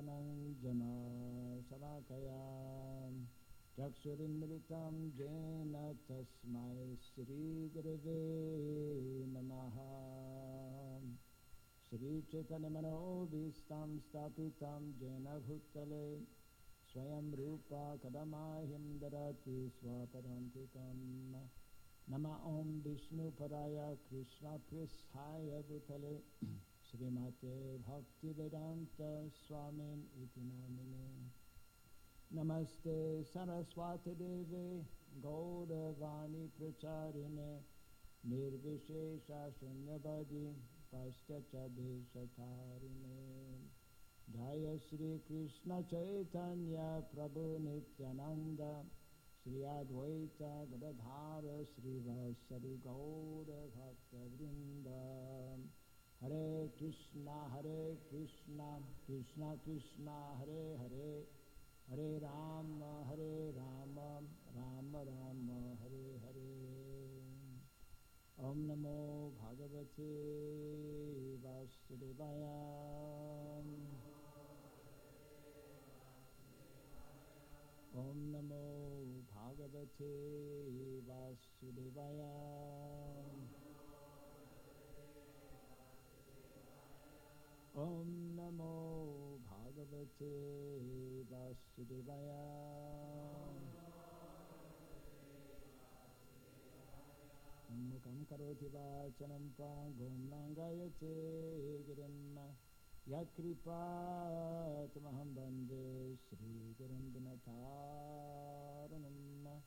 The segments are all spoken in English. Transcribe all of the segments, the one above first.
ज्ञानाञ्जना शलाकया चक्षुरुन्मिलितं येन तस्मै श्रीगुरवे नमः। श्रीचैतन्यमनोभीष्टं स्थापितं येन भूतले स्वयं रूपा कदा मह्यं ददाति स्वपदान्तिकं। नमः ॐ विष्णुपदाय कृष्णपृष्ठाय भूतले श्रीमते भक्तिवेदान्त स्वामिन् इति नामिने। नमस्ते सरस्वती देवे गौरवाणी प्रचारिणे निर्विशेष शून्यवादी पाश्चात्यदेशतारिणे। जय श्री कृष्ण चैतन्य प्रभु नित्यानंद श्री अद्वैत गदाधर श्रीवासदि गौर भक्तवृंद। हरे कृष्णा कृष्णा कृष्णा हरे हरे, हरे राम राम राम हरे हरे। ओम नमो भगवते वासुदेवाय। ओम नमो भगवते वासुदेवाय। ओम नमो भगवते वासुदेवाय। मुखं करोति वाचनं पाङ्गुं लङ्घयते गिरिं यत्कृपातमहं वन्दे श्रीगुरुं दिनतारिणं।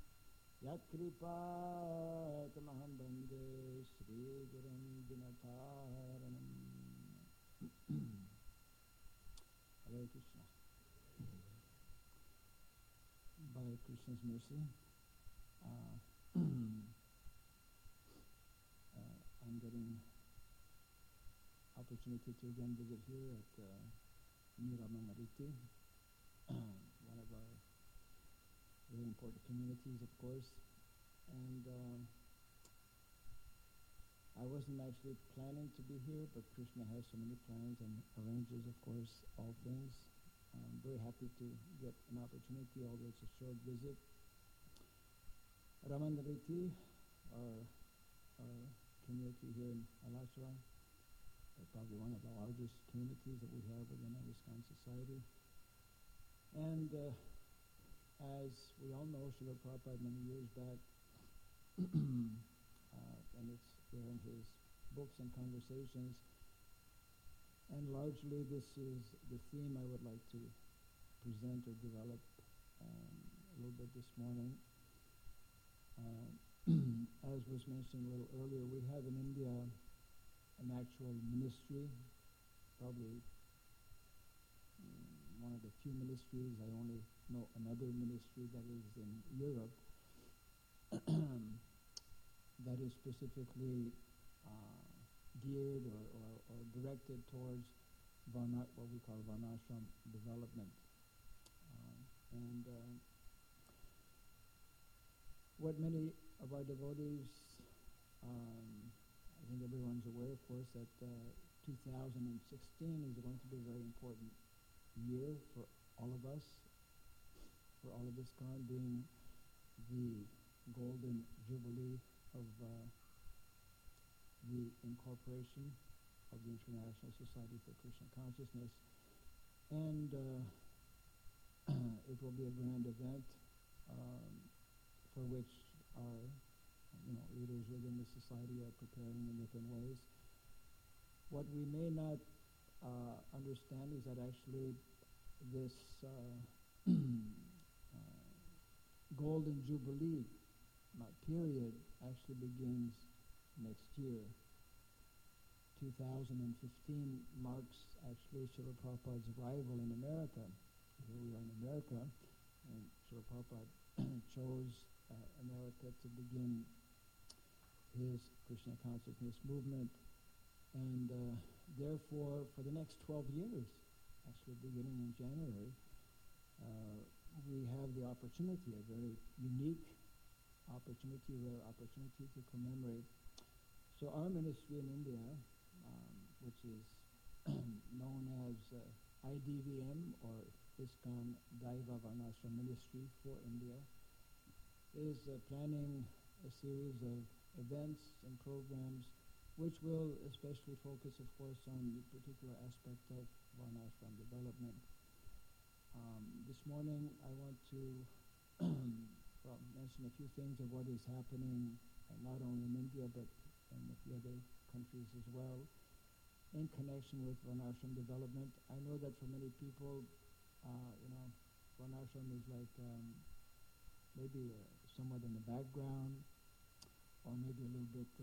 यत्कृपातमहं वन्दे श्रीगुरुं दिनतारिणम्। Hare Krishna. By Krishna's mercy, I'm getting opportunity to again visit here at Niramangariti, one of our very important communities, of course. And I wasn't actually planning to be here, but Krishna has so many plans and arranges, of course, all things. I'm very happy to get an opportunity, although it's a short visit. Ramangariti, our community here in Alachua, probably one of the largest communities that we have within our ISKCON society. And as we all know, Srila Prabhupada many years back, and it's there in his books and conversations, and largely this is the theme I would like to present or develop a little bit this morning. As was mentioned a little earlier, we have in India an actual ministry, probably one of the few ministries. I only know another ministry that is in Europe that is specifically geared or directed towards what we call Varnashram development. What many of our devotees, I think everyone's aware, of course, that 2016 is going to be a very important year for all of us, for all of ISKCON, being the golden jubilee of the incorporation of the International Society for Krishna Consciousness. And it will be a grand event for which our leaders within the society are preparing in different ways. What we may not understand is that actually this golden jubilee period actually begins next year. 2015 marks actually Srila Prabhupada's arrival in America. Here we are in America, and Srila Prabhupada chose America to begin his Krishna consciousness movement. And therefore, for the next 12 years, actually beginning in January, we have the opportunity, a very unique opportunity, rare opportunity to commemorate. So our ministry in India, which is known as IDVM, or ISKCON Daiva Varnashram Ministry for India, is planning a series of events and programs which will especially focus, of course, on the particular aspect of Varnashram development. This morning I want to mention a few things of what is happening not only in India but in a few other countries as well in connection with Varnashram development. I know that for many people, Varnashram is like maybe somewhat in the background, or maybe a little bit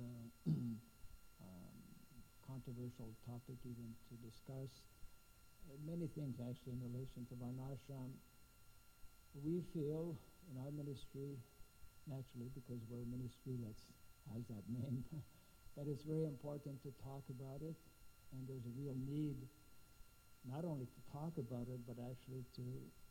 controversial topic even to discuss. Many things actually in relation to Varnashram. We feel in our ministry, naturally because we're a ministry that has that name, that it's very important to talk about it, and there's a real need not only to talk about it but actually to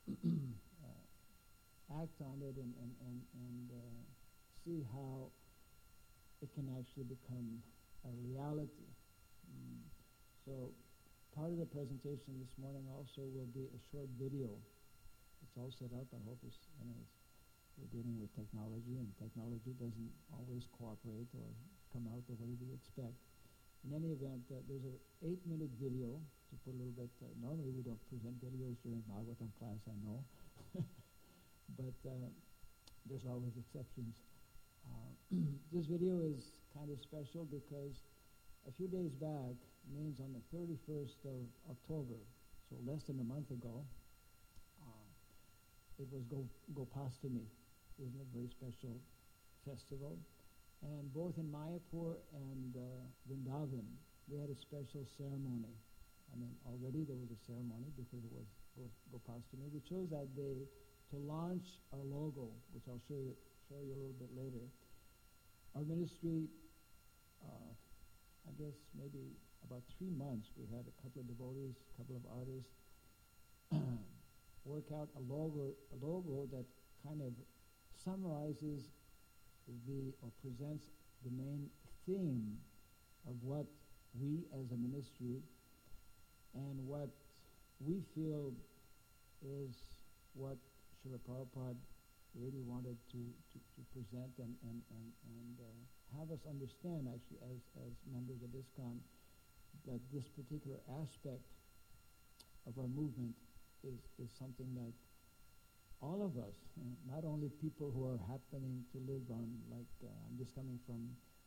act on it and see how it can actually become a reality. So part of the presentation this morning also will be a short video. It's all set up. I hope we're dealing with technology, and technology doesn't always cooperate or come out the way we expect. In any event, there's an 8-minute video to put a little bit. Normally we don't present videos during Bhagavatam class, I know, but there's always exceptions. This video is kind of special because a few days back, means on the 31st of October, so less than a month ago, it was Gopastami. It was a very special festival. And both in Mayapur and Vrindavan, we had a special ceremony. I mean, already there was a ceremony because it was Gopastami. We chose that day to launch our logo, which I'll show you a little bit later. Our ministry, I guess maybe about 3 months, we had a couple of devotees, a couple of artists work out a logo that kind of summarizes or presents the main theme of what we as a ministry and what we feel is what Srila Prabhupada really wanted to present and have us understand, actually, as members of ISKCON, that this particular aspect of our movement is something that all of us, not only people who are happening to live on, like I'm just coming from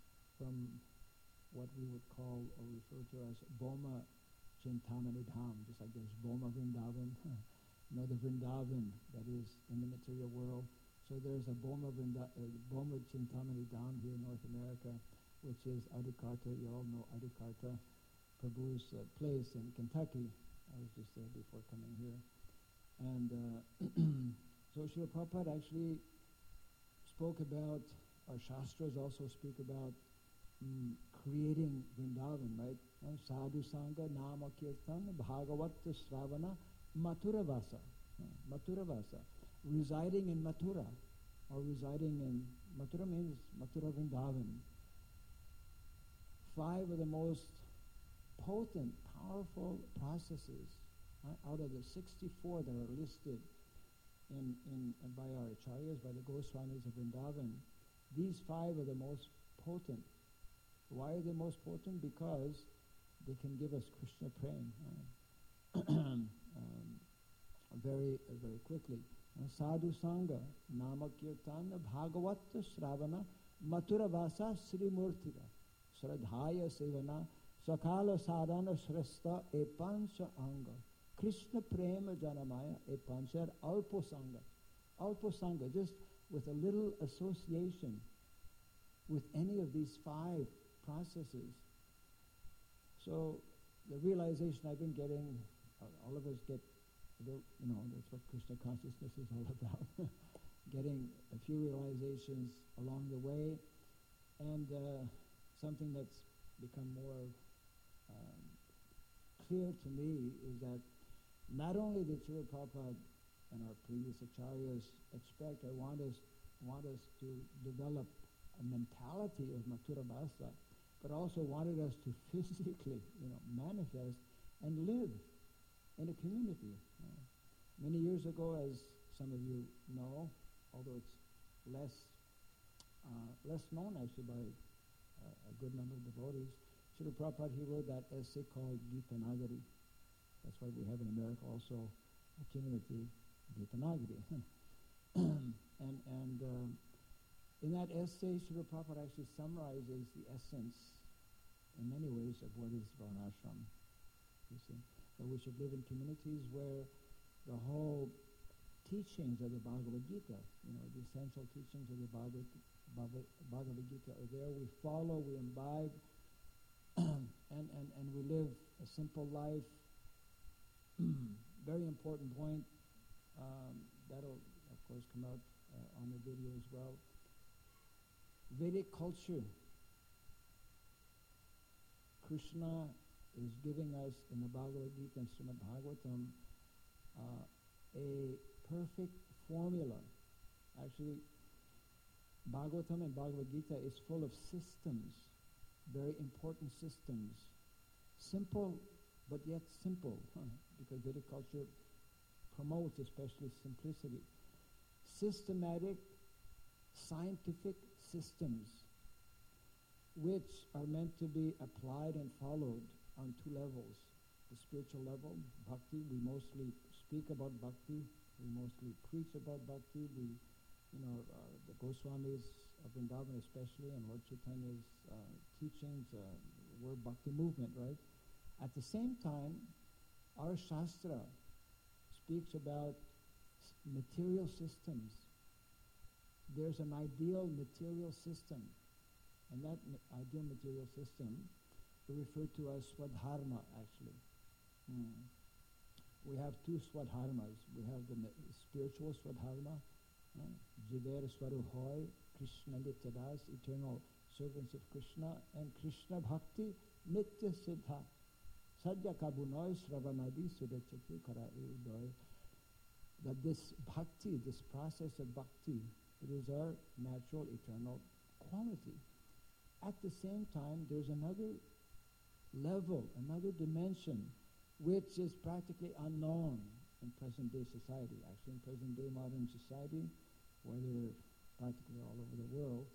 what we would call or refer to as Boma Chintamani Dham, just like there's Boma Vrindavan, the Vrindavan that is in the material world. So there's a Boma Chintamani Dham here in North America, which is Adikarta. You all know Adikarta, Prabhu's place in Kentucky. I was just there before coming here. And so Srila Prabhupada actually spoke about, our Shastras also speak about creating Vrindavan, right? Sadhu Sangha, Nama Kirtan, Bhagavata Sravana, Mathura Vasa. Mathura Vasa. Residing in Mathura, or residing in, Mathura means Mathura Vrindavan. 5 of the most potent, powerful processes out of the 64 that are listed by our acharyas, by the Goswamis of Vrindavan. These 5 are the most potent. Why are they most potent? Because they can give us Krishna prema very, very quickly. Sadhu Sangha, Nama Kirtana, Bhagavata Sravana, Mathura Vasa Sri Murtira, Sradhaya Sevana, Sakala Sadhana Shrestha E Pancha Anga, Krishna Prema Janamaya E Panchar Alpo Sangha. Alpo Sangha, just with a little association with any of these 5 processes. So the realization I've been getting, all of us get, that's what Krishna consciousness is all about. Getting a few realizations along the way, and something that's become more clear to me is that not only did Srila Prabhupada and our previous acharyas expect or want us to develop a mentality of Mathura Bhasa, but also wanted us to physically, manifest and live in a community. Many years ago, as some of you know, although it's less known actually by a good number of devotees, Srila Prabhupada, he wrote that essay called Gita Nagari. That's why we have in America also a community, Gita Nagari. and in that essay, Srila Prabhupada actually summarizes the essence in many ways of what is Varnashram. You see, that we should live in communities where the whole teachings of the Bhagavad Gita, the essential teachings of the Bhagavad Gita are there. We follow, we imbibe, and we live a simple life. Very important point. That'll, of course, come out on the video as well. Vedic culture. Krishna is giving us in the Bhagavad Gita and Srimad Bhagavatam a perfect formula. Actually, Bhagavatam and Bhagavad Gita is full of systems, very important systems. Simple, but yet simple, because Vedic culture promotes especially simplicity. Systematic, scientific systems, which are meant to be applied and followed on two levels. The spiritual level, bhakti, we mostly speak about bhakti, we mostly preach about bhakti. The Goswamis of Vrindavan especially, and Lord Chaitanya's teachings were bhakti movement, right? At the same time, our Shastra speaks about material systems. There's an ideal material system, and that ideal material system we refer to as Swadharma, actually. We have two Swadharmas. We have the spiritual Swadharma, Jiver Swaruhoy, Krishna Nityadas, eternal servants of Krishna, and Krishna Bhakti Nitya Siddha, Sadhya Kabunoy Sravanadi Sudachati Kara Udoy. That this bhakti, this process of bhakti, it is our natural eternal quality. At the same time, there's another level, another dimension, which is practically unknown in present-day society. Actually, in present-day modern society, whether practically all over the world,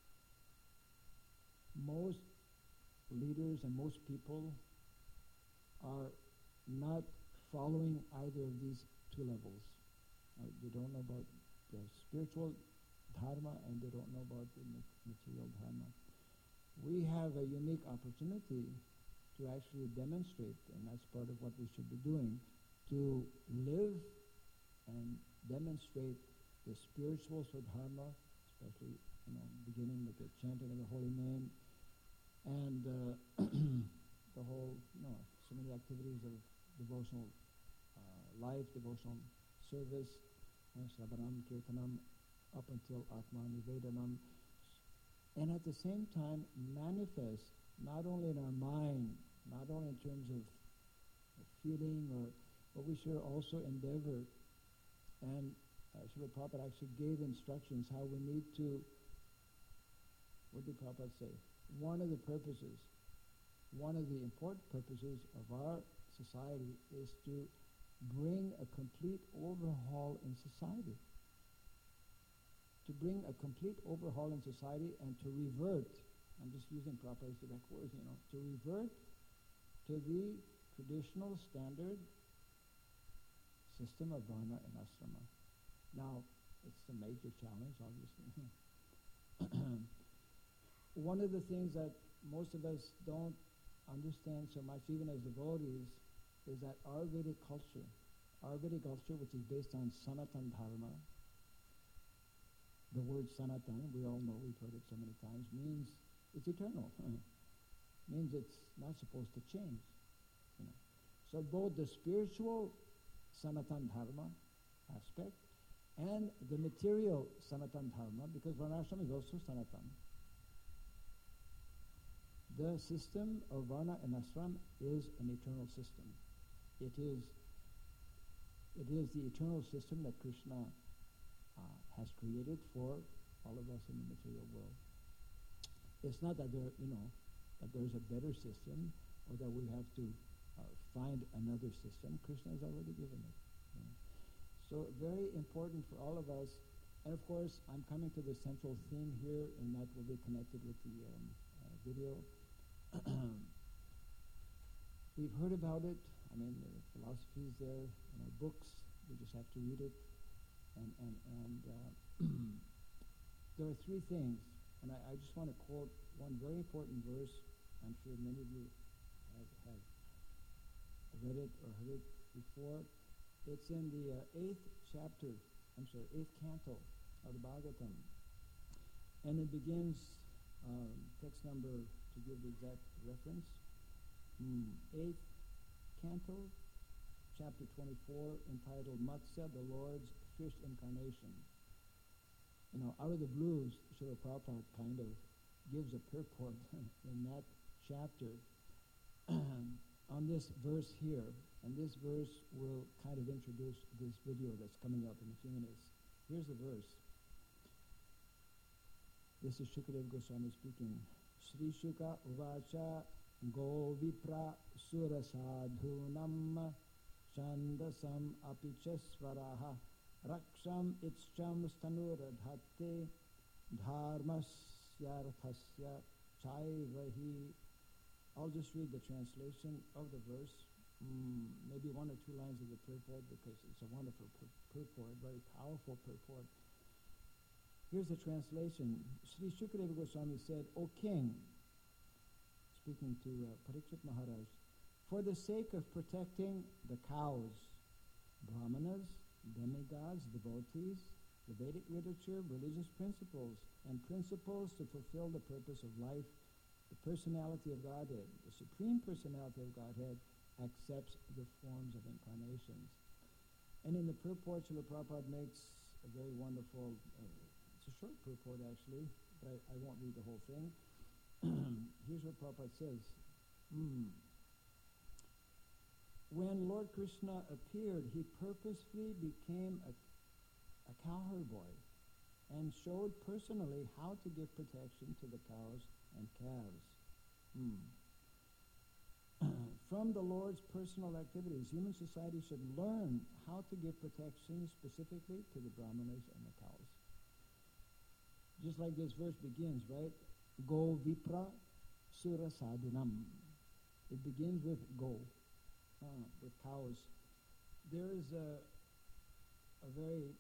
most leaders and most people are not following either of these two levels. They don't know about the spiritual dharma, and they don't know about the material dharma. We have a unique opportunity to actually demonstrate, and that's part of what we should be doing, to live and demonstrate the spiritual Swadharma, especially beginning with the chanting of the holy name, and the whole, so many activities of devotional life, devotional service, Shravanam, Kirtanam, up until Atma Nivedanam, and at the same time manifest not only in our mind, not only in terms of feeling, but we should also endeavor, and Srila Prabhupada actually gave instructions how we need to, what did Prabhupada say? One of the important purposes of our society is to bring a complete overhaul in society. To bring a complete overhaul in society and to revert, I'm just using Prabhupada's direct words, to revert to the traditional standard system of Varna and Asrama. Now, it's a major challenge, obviously. One of the things that most of us don't understand so much, even as devotees, is that our Vedic culture, which is based on Sanatan Dharma, the word Sanatan, we all know, we've heard it so many times, means it's eternal. Means it's not supposed to change. So both the spiritual Sanatan Dharma aspect and the material Sanatan Dharma, because Varnashram is also Sanatan. The system of Varna and Ashram is an eternal system. It is the eternal system that Krishna has created for all of us in the material world. It's not that that there's a better system, or that we have to find another system. Krishna has already given it. You know. So very important for all of us. And of course, I'm coming to the central theme here, and that will be connected with the video. We've heard about it. I mean, the philosophy is there in our books. We just have to read it. And there are three things. And I just want to quote one very important verse. I'm sure many of you have read it or heard it before. It's in the 8th canto of the Bhagavatam. And it begins, text number, to give the exact reference, 8th canto, chapter 24, entitled Matsya, the Lord's Fish Incarnation. You know, out of the blues, Srila Prabhupada kind of gives a purport in that chapter on this verse here. And this verse will kind of introduce this video that's coming up in a few minutes. Here's the verse. This is Shukadeva Goswami speaking. Sri Shuka Uvacha Go Vipra Surasadhunam Chandasam Apichesvaraha Raksham Itcham Stanuradhate Dharmasyarthasya Chaivahi. I'll just read the translation of the verse, maybe one or two lines of the purport, because it's a wonderful purport, very powerful purport. Here's the translation. Sri Shukadeva Goswami said, O king, speaking to Parikshit Maharaj, for the sake of protecting the cows, brahmanas, demigods, devotees, the Vedic literature, religious principles, and principles to fulfill the purpose of life, the personality of Godhead, the supreme personality of Godhead, accepts the forms of incarnations. And in the purport, Srila Prabhupada makes a very wonderful, it's a short purport actually, but I won't read the whole thing. Here's what Prabhupada says. When Lord Krishna appeared, he purposefully became a cowherd boy and showed personally how to give protection to the cows and calves. From the Lord's personal activities, human society should learn how to give protection specifically to the brahmanas and the cows. Just like this verse begins, right? Go vipra sura sadhunam. It begins with go, with cows. There is a very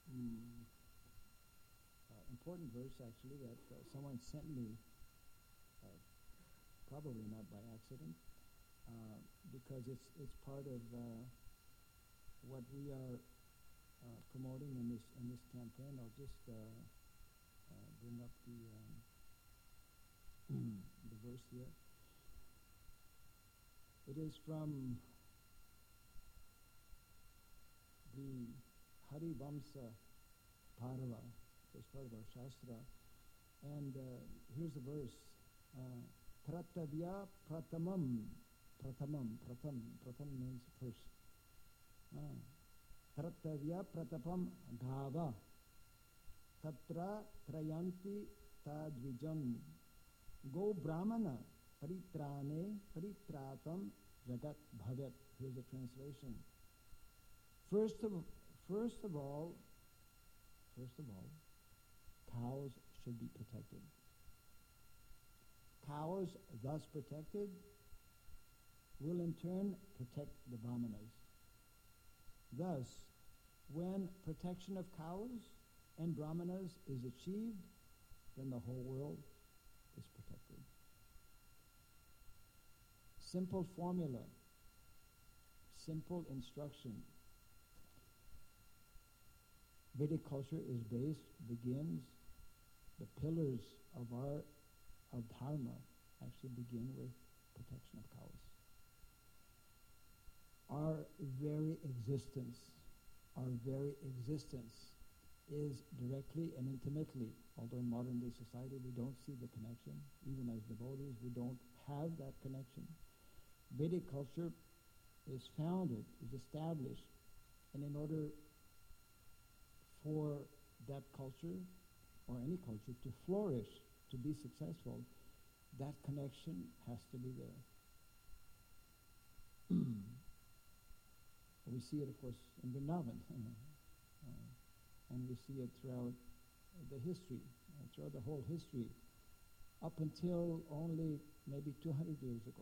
important verse actually that someone sent me, probably not by accident, because it's part of what we are promoting in this campaign. I'll just bring up the verse here. It is from the Harivamsa Parava, it's part of our Shastra, and here's the verse. Pratavya pratamam. Pratam means first. Pratavya pratapam gava. Tatra trayanti tadvijam. Go brahmana paritrane paritratam jagat bhavat. Here's the translation. First of all, cows should be protected. Cows, thus protected, will in turn protect the brahmanas. Thus, when protection of cows and brahmanas is achieved, then the whole world is protected. Simple formula, simple instruction. Vedic culture begins, the pillars of dharma actually begin with protection of cows. Our very existence is directly and intimately, although in modern day society we don't see the connection, even as devotees we don't have that connection. Vedic culture is founded, is established, and in order for that culture, or any culture, to flourish, to be successful, that connection has to be there. We see it, of course, in Vrindavan, and we see it throughout the history, throughout the whole history, up until only maybe 200 years ago,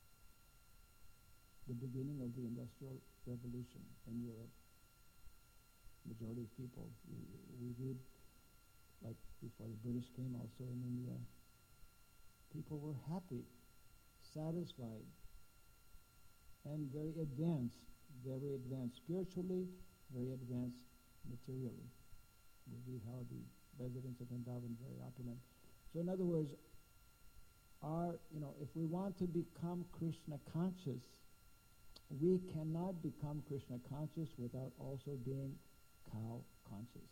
the beginning of the Industrial Revolution in Europe. Majority of people, we read, like before the British came also in India, people were happy, satisfied, and very advanced spiritually, very advanced materially. We read how the residents of Vrindavan were very opulent. So in other words, if we want to become Krishna conscious, we cannot become Krishna conscious without also being cow conscious.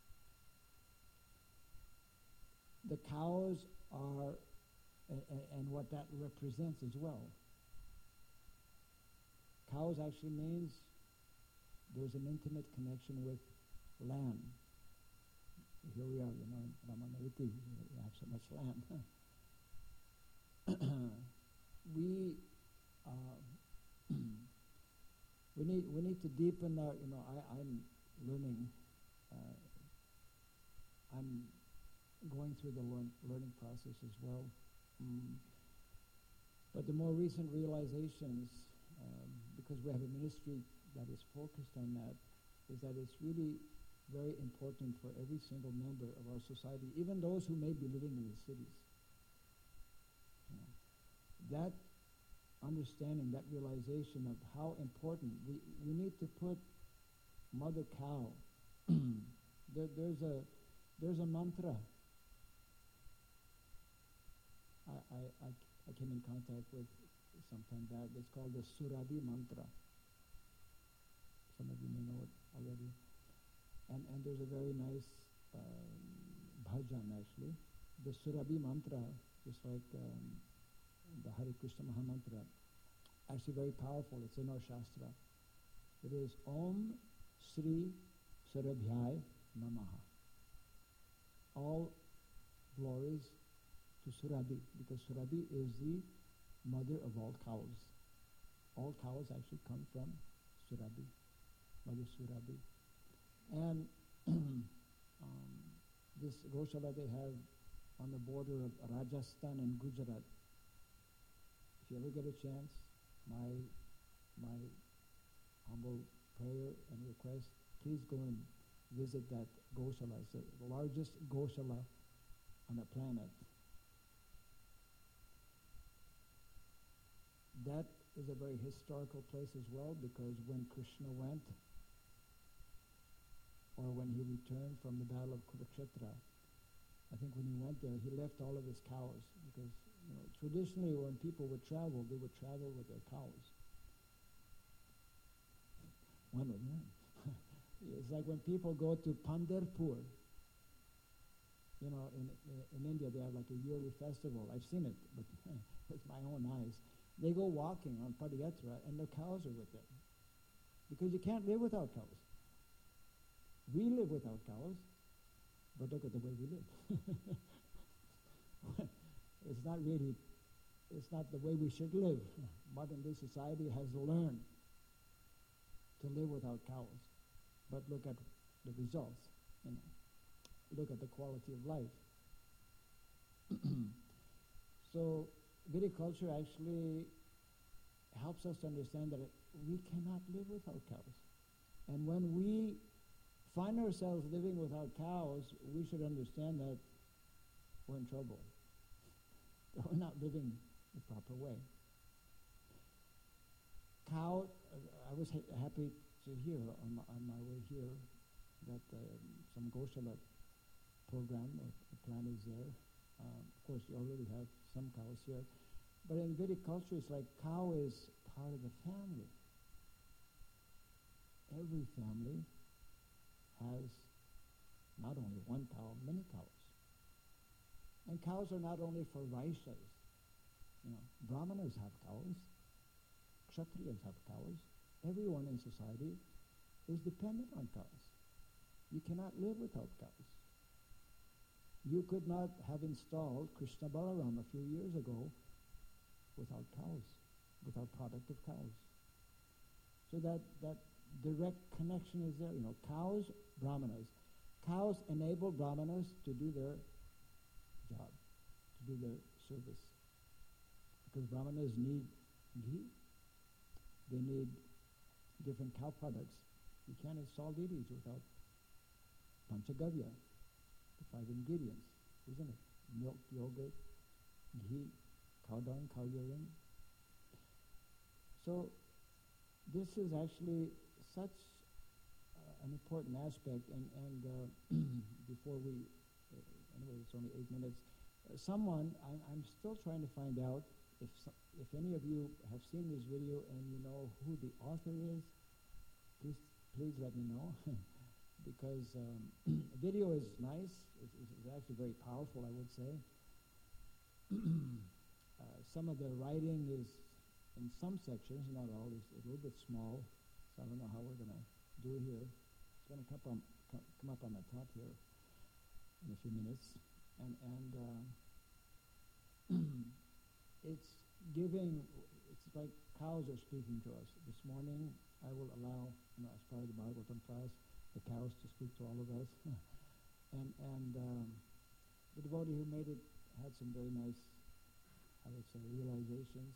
The cows are, and what that represents as well. Cows actually means there's an intimate connection with land. Here we are, in Ramanavati, we have so much land. We need to deepen our, I'm learning, I'm going through the learning process as well. But the more recent realizations, because we have a ministry that is focused on that, is that it's really very important for every single member of our society, even those who may be living in the cities. That understanding, that realization of how important, we need to put Mother Cow. There's a mantra. I came in contact with some time back. It's called the Surabhi mantra. Some of you may know it already. And there's a very nice bhajan actually. The Surabhi mantra, just like the Hare Krishna Mahamantra, actually very powerful. It's in our Shastra. It is Om Sri Surabhyai Namaha. All glories to Surabhi, because Surabhi is the mother of all cows. All cows actually come from Surabhi, Mother Surabhi. And this Goshala they have on the border of Rajasthan and Gujarat. If you ever get a chance, my humble prayer and request, please go and visit that Goshala. It's the largest Goshala on the planet. That is a very historical place as well, because when Krishna went, or when he returned from the battle of Kurukshetra, I think when he went there, he left all of his cows, because traditionally when people would travel, they would travel with their cows. One of them. It's like when people go to Pandharpur, in India they have like a yearly festival. I've seen it with my own eyes. They go walking on Padayatra and their cows are with them. Because you can't live without cows. We live without cows, but look at the way we live. It's not the way we should live. Modern day society has learned to live without cows. But look at the results. Look at the quality of life. So viticulture actually helps us to understand that we cannot live without cows. And when we find ourselves living without cows, we should understand that we're in trouble. That we're not living the proper way. Cow, I was happy to hear on my way here that some Goshala program or plan is there. Of course, you already have some cows here. But in viticulture, it's like cow is part of the family. Every family has not only one cow, many cows. And cows are not only for Vaishyas. Brahmanas have cows. Kshatriyas have cows. Everyone in society is dependent on cows. You cannot live without cows. You could not have installed Krishna Balaram a few years ago without cows, without product of cows. So that direct connection is there. You know, cows, brahmanas. Cows enable brahmanas to do their job, to do their service. Because brahmanas need ghee. They need different cow products. You can't install deities without panchagavya, the 5 ingredients, isn't it? Milk, yogurt, ghee, cow dung, cow urine. So this is actually such an important aspect, and before we, anyway, it's only 8 minutes. I'm still trying to find out if any of you have seen this video and you know who the author is. Please let me know, because video is nice. It's actually very powerful, I would say. Some of the writing is, in some sections, not all, is a little bit small, so I don't know how we're going to do it here. It's going to come up on the top here in a few minutes. And it's like cows are speaking to us. This morning, I will allow, as part of the Bhagavatam class, the cows to speak to all of us. and the devotee who made it had some very nice, I would say, realizations.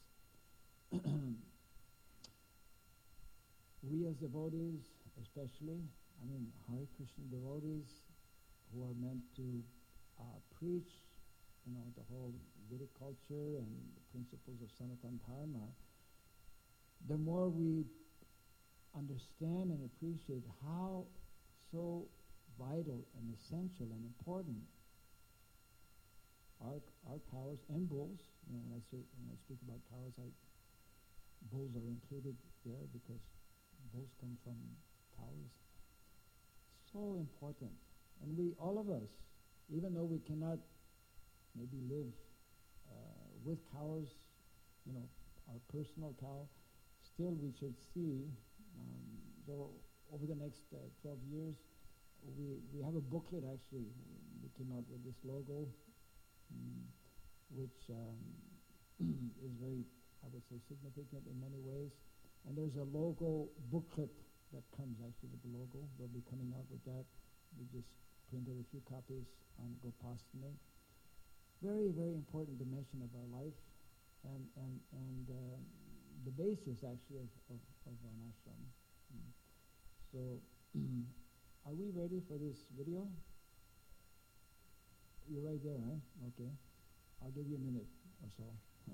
We as devotees, especially, Hare Krishna devotees who are meant to preach, the whole Vedic culture and the principles of Sanatana Dharma, the more we understand and appreciate how so vital and essential and important our cows and bulls. When I speak about cows, bulls are included there because bulls come from cows. So important. And all of us, even though we cannot maybe live with cows, our personal cow, still we should see, so over the next 12 years, we have a booklet actually. We came out with this logo, which is very, I would say, significant in many ways. And there's a logo booklet that comes actually with the logo. We'll be coming out with that. We just printed a few copies on Gopastami. Very, very important dimension of our life, and the basis actually of an ashram. So, are we ready for this video? You're right there, right? Okay. I'll give you a minute or so.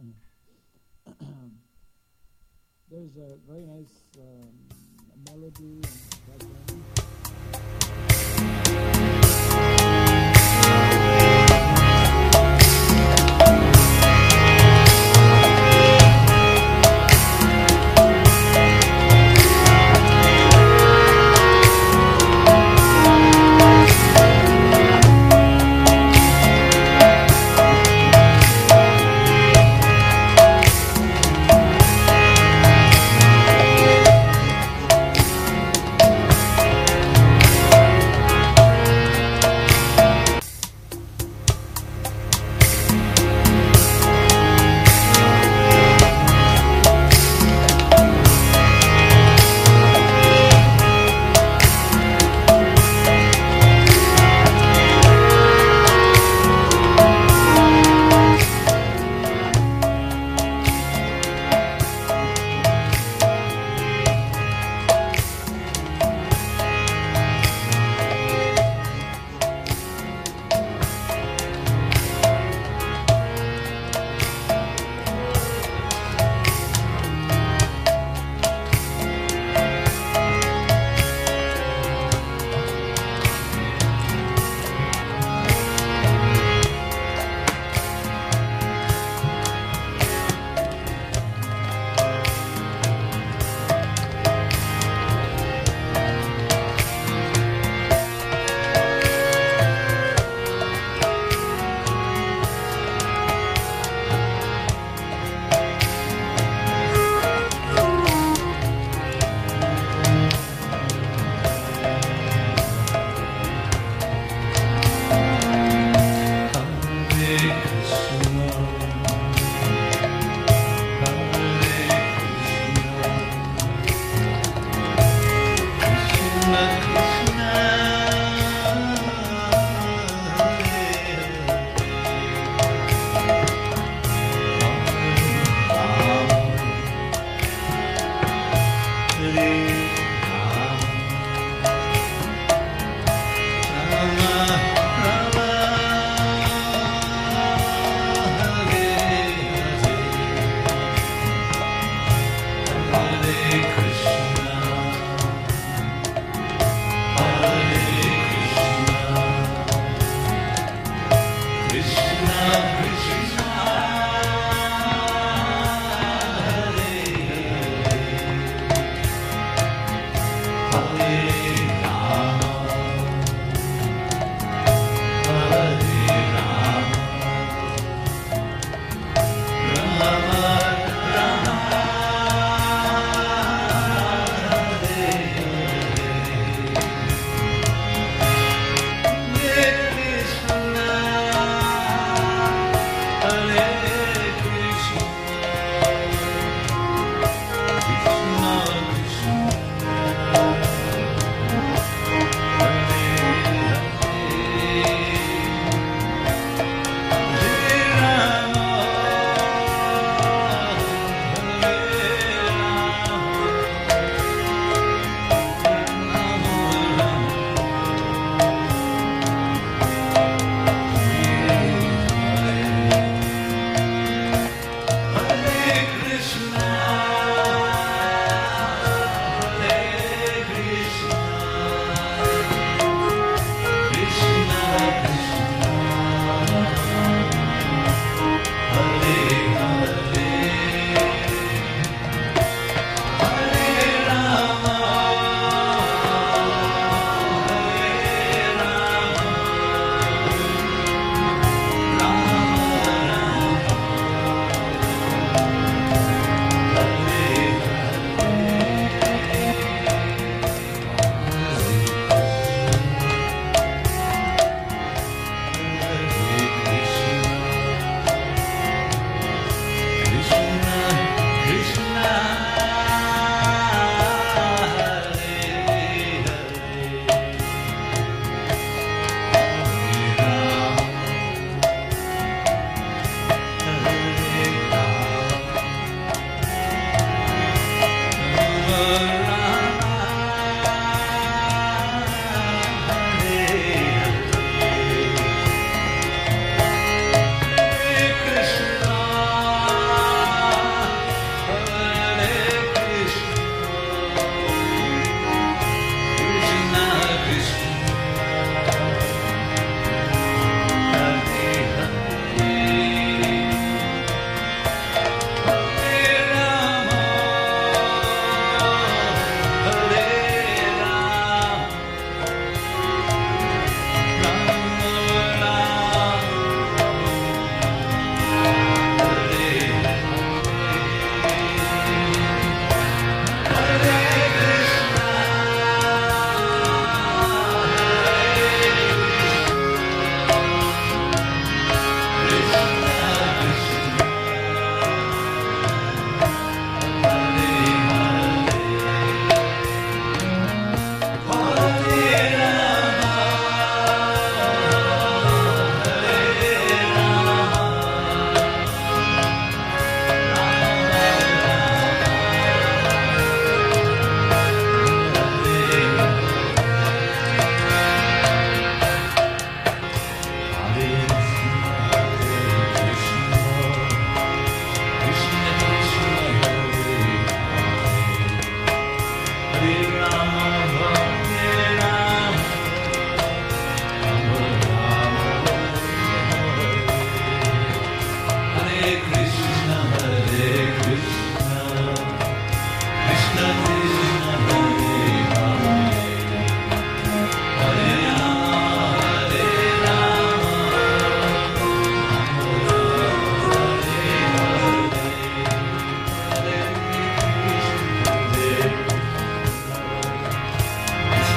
There's a very nice melody and background.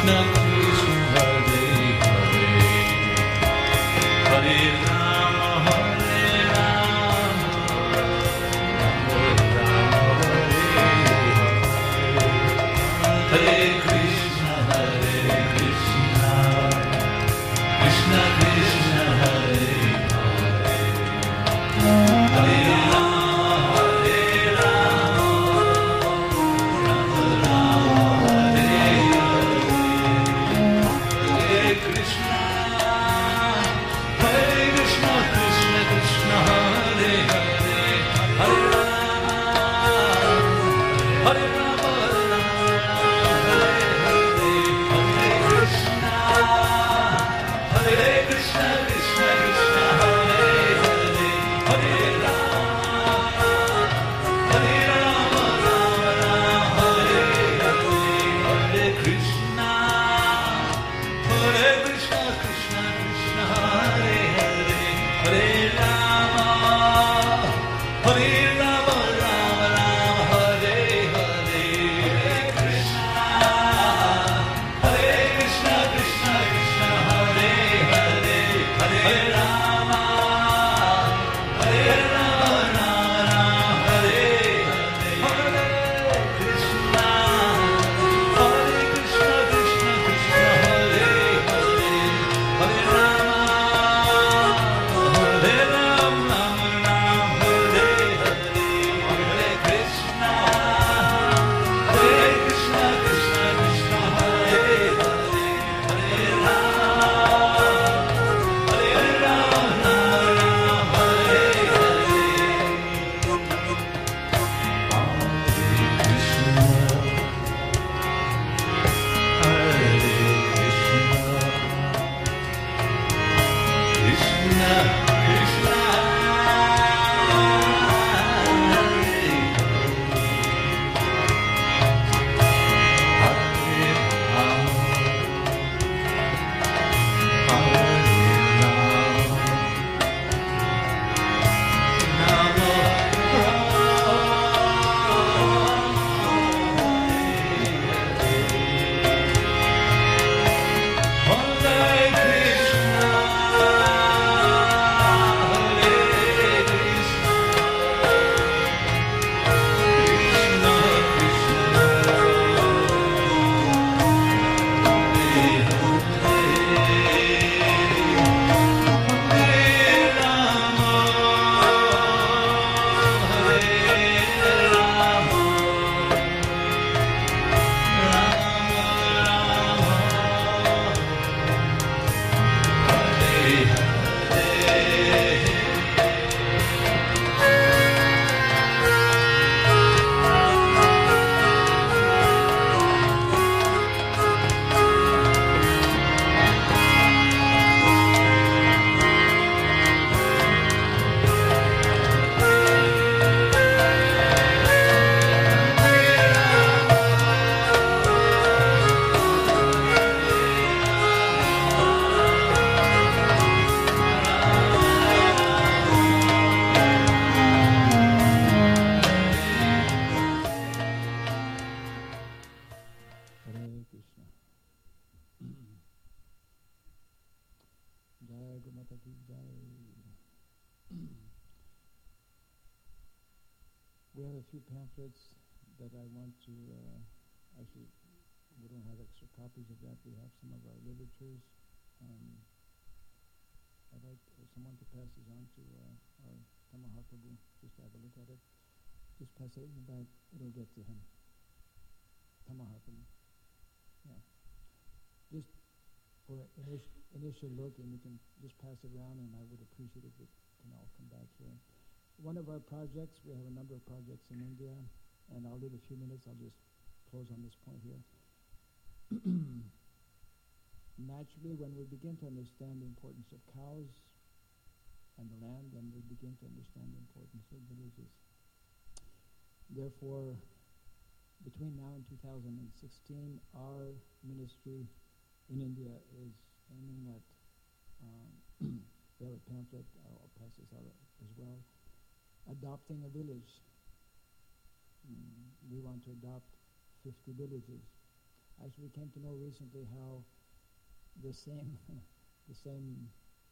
We have a few pamphlets that I want to, actually, we don't have extra copies of that. We have some of our literatures. I'd like someone to pass these on to our Tamahaprabhu, just to have a look at it. Just pass it in the back. It'll get to him. Tamahaprabhu. Yeah. Just for initial look, and you can just pass it around, and I would appreciate if it can all come back here. One of our projects, we have a number of projects in India, and I'll leave a few minutes. I'll just close on this point here. Naturally, when we begin to understand the importance of cows and the land, then we begin to understand the importance of villages. Therefore, between now and 2016, our ministry in India is aiming at, we have a pamphlet, I'll pass this out as well, adopting a village. We want to adopt 50 villages. Actually, we came to know recently how the same the same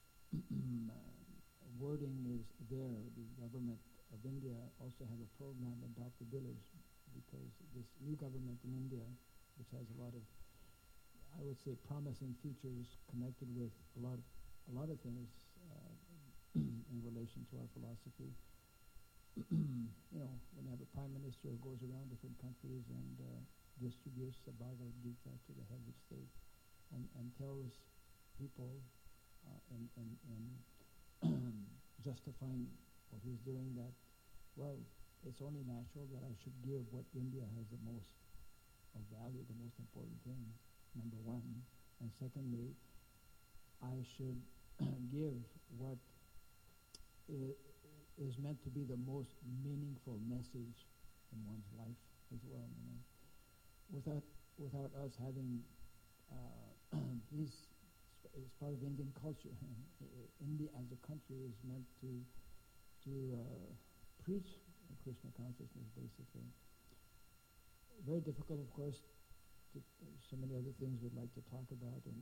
wording is there. The government of India also have a program, Adopt a Village, because this new government in India, which has a lot of, I would say, promising features connected with a lot of things in relation to our philosophy. You know, when you have a prime minister who goes around different countries and distributes the Bhagavad Gita to the head of state and tells people in justifying what he's doing that, well, it's only natural that I should give what India has the most of value, the most important thing, number one. And secondly, I should give what is meant to be the most meaningful message in one's life as well. You know, without us having, it's part of Indian culture. India as a country is meant to preach Krishna consciousness, basically. Very difficult, of course. So many other things we'd like to talk about, and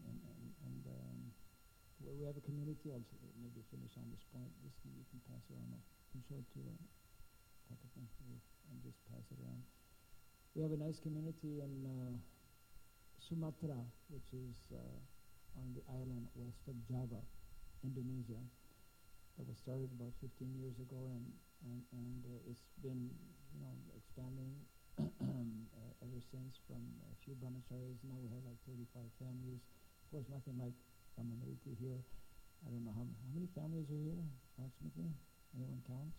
we have a community. I'll maybe finish on this point. This you can pass it on. I can show it to Pakistan and just pass it around. We have a nice community in Sumatra, which is on the island west of Java, Indonesia. That was started about 15 years ago, and it's been, you know, expanding ever since, from a few brahmacharis. Now we have like 35 families. Of course, nothing like Ramanuriti here. I don't know how many families are here, approximately? Anyone count?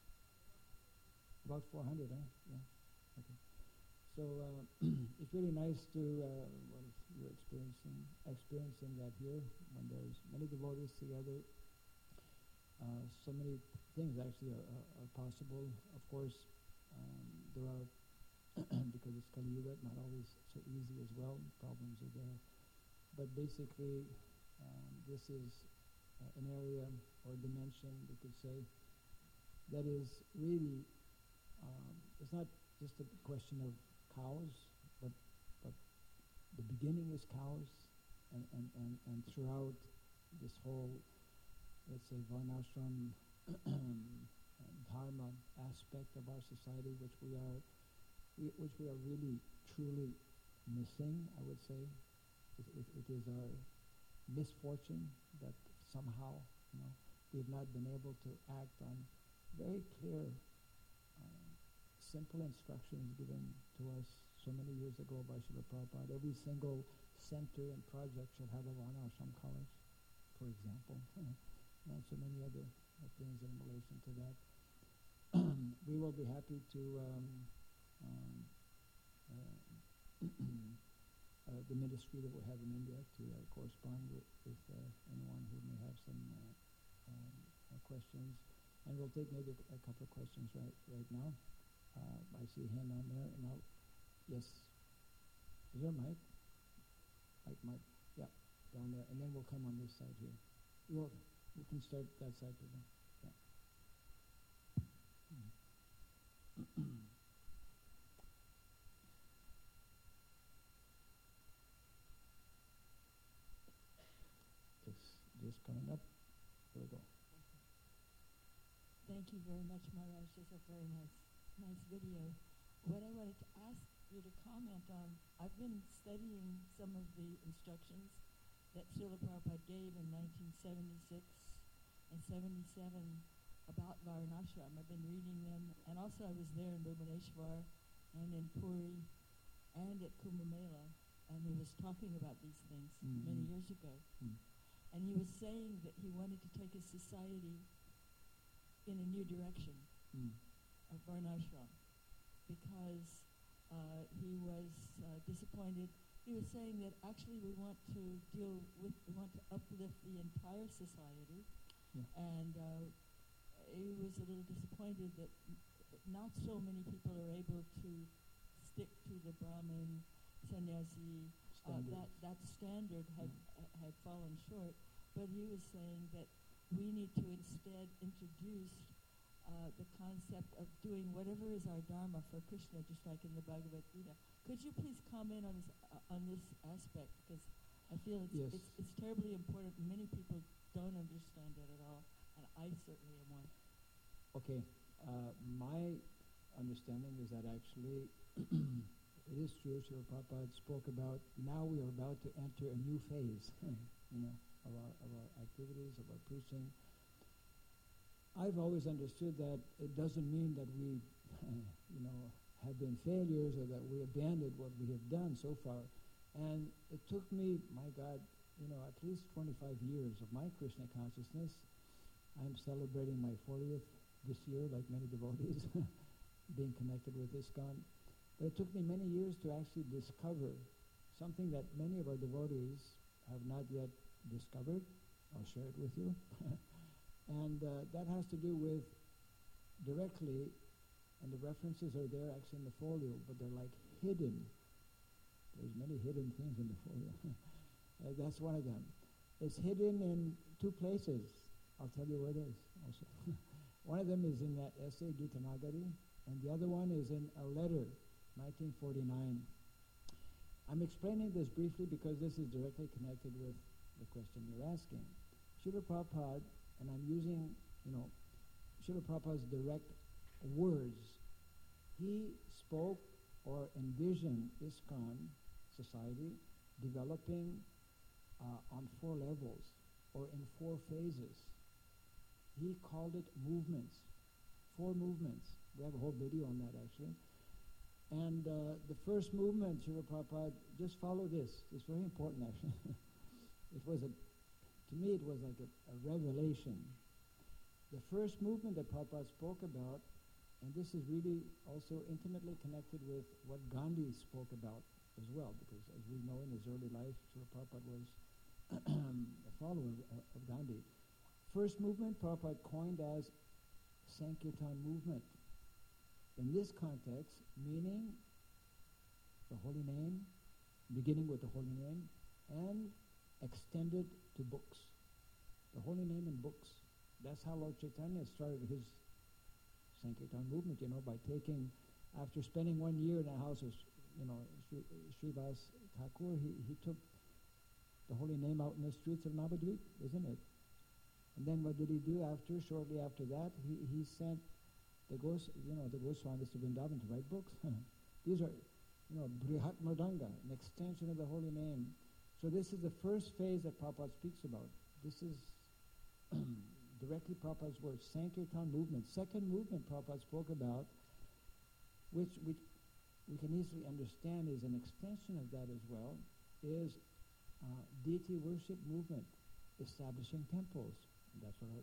About 400, huh? Yeah. Okay. So it's really nice to, well, you're experiencing that here when there's many devotees together. So many things actually are possible. Of course, there are, because it's Kali Yuga, not always so easy as well. Problems are there. But basically, this is an area or dimension, we could say, that is really, it's not just a question of cows, but the beginning is cows, and throughout this whole, let's say, varnashram dharma aspect of our society, which we are really truly missing, I would say. It is our misfortune that somehow, you know, we've not been able to act on very clear, simple instructions given to us so many years ago by Srila Prabhupada. Every single center and project should have a varnashram college, for example, and so many other things in relation to that. We will be happy to the ministry that we have in India to correspond with anyone who may have some questions. And we'll take maybe a couple of questions right now. I see a hand on there, and yes. Is there a mic? Mic, yeah, down there. And then we'll come on this side here. We can start that side for them. Yeah. Just coming up. There we go. Thank you very much, Maharaj. It's a very nice video. What I wanted to ask you to comment on, I've been studying some of the instructions that Srila Prabhupada gave in 1976 and 77 about Varnashram. I've been reading them, and also I was there in Bhubaneswar and in Puri and at Kumbh Mela, and he was talking about these things many years ago. And he was saying that he wanted to take his society in a new direction of Varnashram, because he was disappointed. He was saying that actually we want to uplift the entire society, and he was a little disappointed that not so many people are able to stick to the Brahmin, sannyasi, that standard had fallen short. But he was saying that we need to instead introduce the concept of doing whatever is our dharma for Krishna, just like in the Bhagavad Gita. Could you please comment on this aspect? Because I feel Yes. it's terribly important. Many people don't understand it at all, and I certainly am one. Okay. My understanding is that actually it is true. Srila Prabhupada spoke about now we are about to enter a new phase, of our activities, of our preaching. I've always understood that it doesn't mean that we, have been failures or that we abandoned what we have done so far. And it took me, my God, at least 25 years of my Krishna consciousness. I'm celebrating my 40th this year, like many devotees, being connected with ISKCON. But it took me many years to actually discover something that many of our devotees have not yet discovered. I'll share it with you. And that has to do with directly, and the references are there actually in the folio, but they're like hidden. There's many hidden things in the folio. That's one of them. It's hidden in two places. I'll tell you where it is also. One of them is in that essay, Gita Nagari, and the other one is in a letter, 1949. I'm explaining this briefly because this is directly connected with the question you're asking. Srila Prabhupada, and I'm using, Srila Prabhupada's direct words. He spoke or envisioned ISKCON society developing on 4 levels or in 4 phases. He called it movements, 4 movements. We have a whole video on that actually. And the first movement, Srila Prabhupada, just follow this. It's very important actually. To me it was like a revelation. The first movement that Prabhupada spoke about, and this is really also intimately connected with what Gandhi spoke about as well, because as we know in his early life, Srila Prabhupada was a follower of Gandhi. First movement Prabhupada coined as Sankirtan movement. In this context, meaning the holy name, beginning with the holy name, and extended to books. The holy name and books. That's how Lord Chaitanya started his Sankirtan movement, by taking, after spending 1 year in the house of, Srivas Thakur, he took the holy name out in the streets of Navadvip, isn't it? And then what did he do shortly after that? He sent the Goswamis to Vrindavan to write books. These are, Brihat Mridanga, an extension of the holy name. So this is the first phase that Prabhupada speaks about. This is directly Prabhupada's words, Sankirtan movement. Second movement Prabhupada spoke about, which we can easily understand is an extension of that as well, is deity worship movement, establishing temples. And that's what our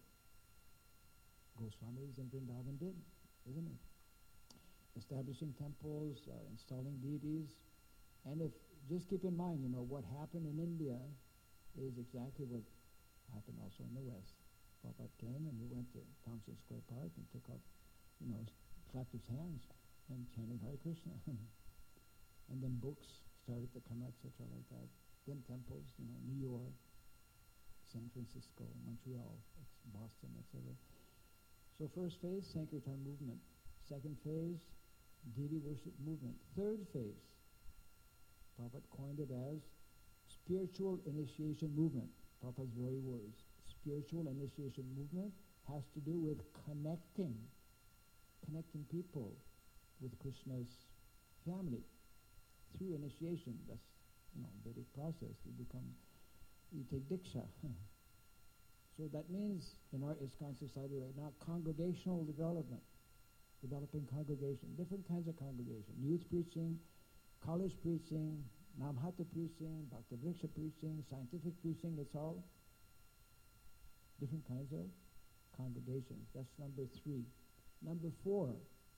Goswamis in Vrindavan did, isn't it? Establishing temples, installing deities. And just keep in mind, what happened in India is exactly what happened also in the West. Prabhupada came and he went to Township Square Park and took up, clapped his hands and chanted Hare Krishna. And then books started to come out, etc. like that. Then temples, New York, San Francisco, Montreal, Boston, etc. So first phase, Sankirtan movement. Second phase, deity worship movement. Third phase, Prabhupada coined it as spiritual initiation movement. Prabhupada's very words. Spiritual initiation movement has to do with connecting people with Krishna's family through initiation. That's, Vedic process. You take Diksha. So that means in our ISKCON society right now, congregational development, developing congregation, different kinds of congregation, youth preaching, college preaching, Namhata preaching, Bhakti Vriksha preaching, scientific preaching, it's all different kinds of congregations. That's number 3. Number 4,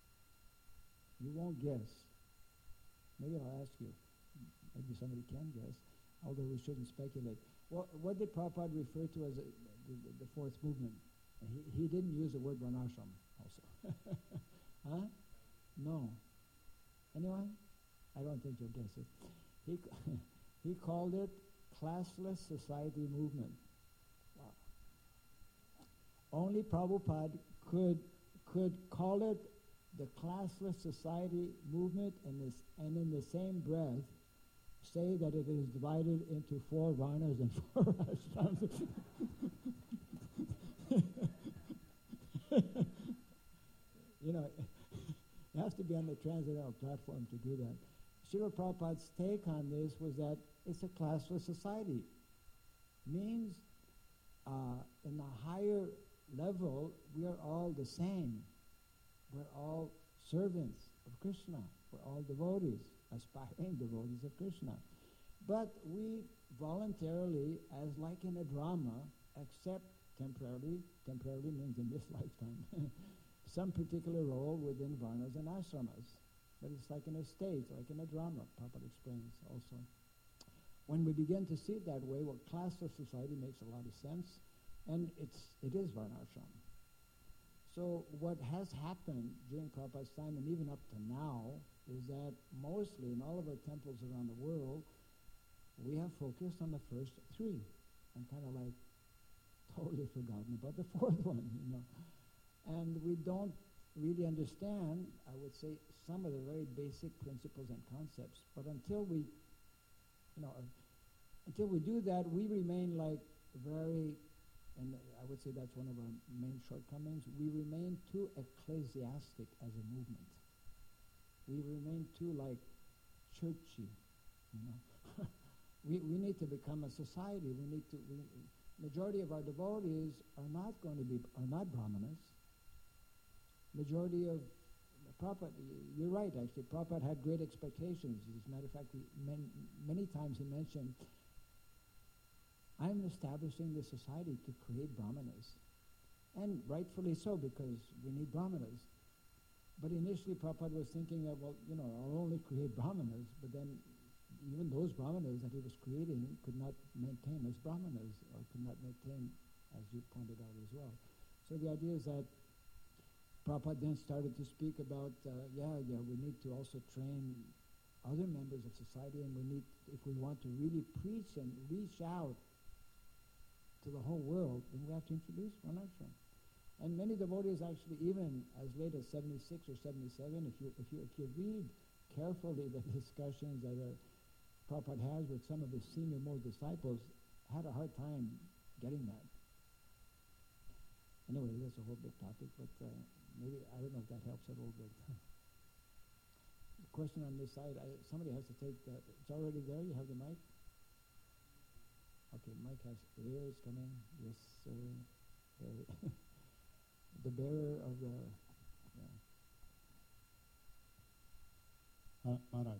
you won't guess. Maybe I'll ask you. Maybe somebody can guess, although we shouldn't speculate. What did Prabhupada refer to as the fourth movement? He didn't use the word Varnashram also. Huh? No. Anyone? I don't think you'll guess it. He called it classless society movement. Wow. Only Prabhupada could could call it the classless society movement and in the same breath say that it is divided into 4 varnas and 4 ashrams. You know, you have to be on the transcendental platform to do that. Srila Prabhupada's take on this was that it's a classless society. Means in the higher level, we are all the same. We're all servants of Krishna. We're all devotees, aspiring devotees of Krishna. But we voluntarily, as like in a drama, accept temporarily means in this lifetime, some particular role within varnas and ashramas. But it's like in a stage, like in a drama, Prabhupada explains also. When we begin to see it that way, well, classless society makes a lot of sense, and it is varnashram. So what has happened during Prabhupada's time, and even up to now, is that mostly in all of our temples around the world, we have focused on the first 3, and kind of like totally forgotten about the 4th one, you know. And we don't really understand, I would say, some of the very basic principles and concepts. But until we do that, we remain like very, and I would say that's one of our main shortcomings, we remain too ecclesiastic as a movement. We remain too like churchy, you know. we need to become a society. Majority of our devotees are not brahmanas. Majority of Prabhupada, you're right actually, Prabhupada had great expectations. As a matter of fact, many times he mentioned, I'm establishing this society to create brahmanas. And rightfully so, because we need brahmanas. But initially Prabhupada was thinking that, well, you know, I'll only create brahmanas, but then even those brahmanas that he was creating could not maintain as brahmanas, or could not maintain, as you pointed out as well. So the idea is that Prabhupada then started to speak about, we need to also train other members of society, and we need, if we want to really preach and reach out to the whole world, then we have to introduce varnashram. And many devotees actually, even as late as 76 or 77, if you read carefully the discussions that Prabhupada has with some of his senior most disciples, had a hard time getting that. Anyway, that's a whole big topic, but maybe, I don't know if that helps a little bit. The question on this side, somebody has to take it's already there, you have the mic? Okay, mic has, there it's coming, yes sir. The bearer of the, Maharaj,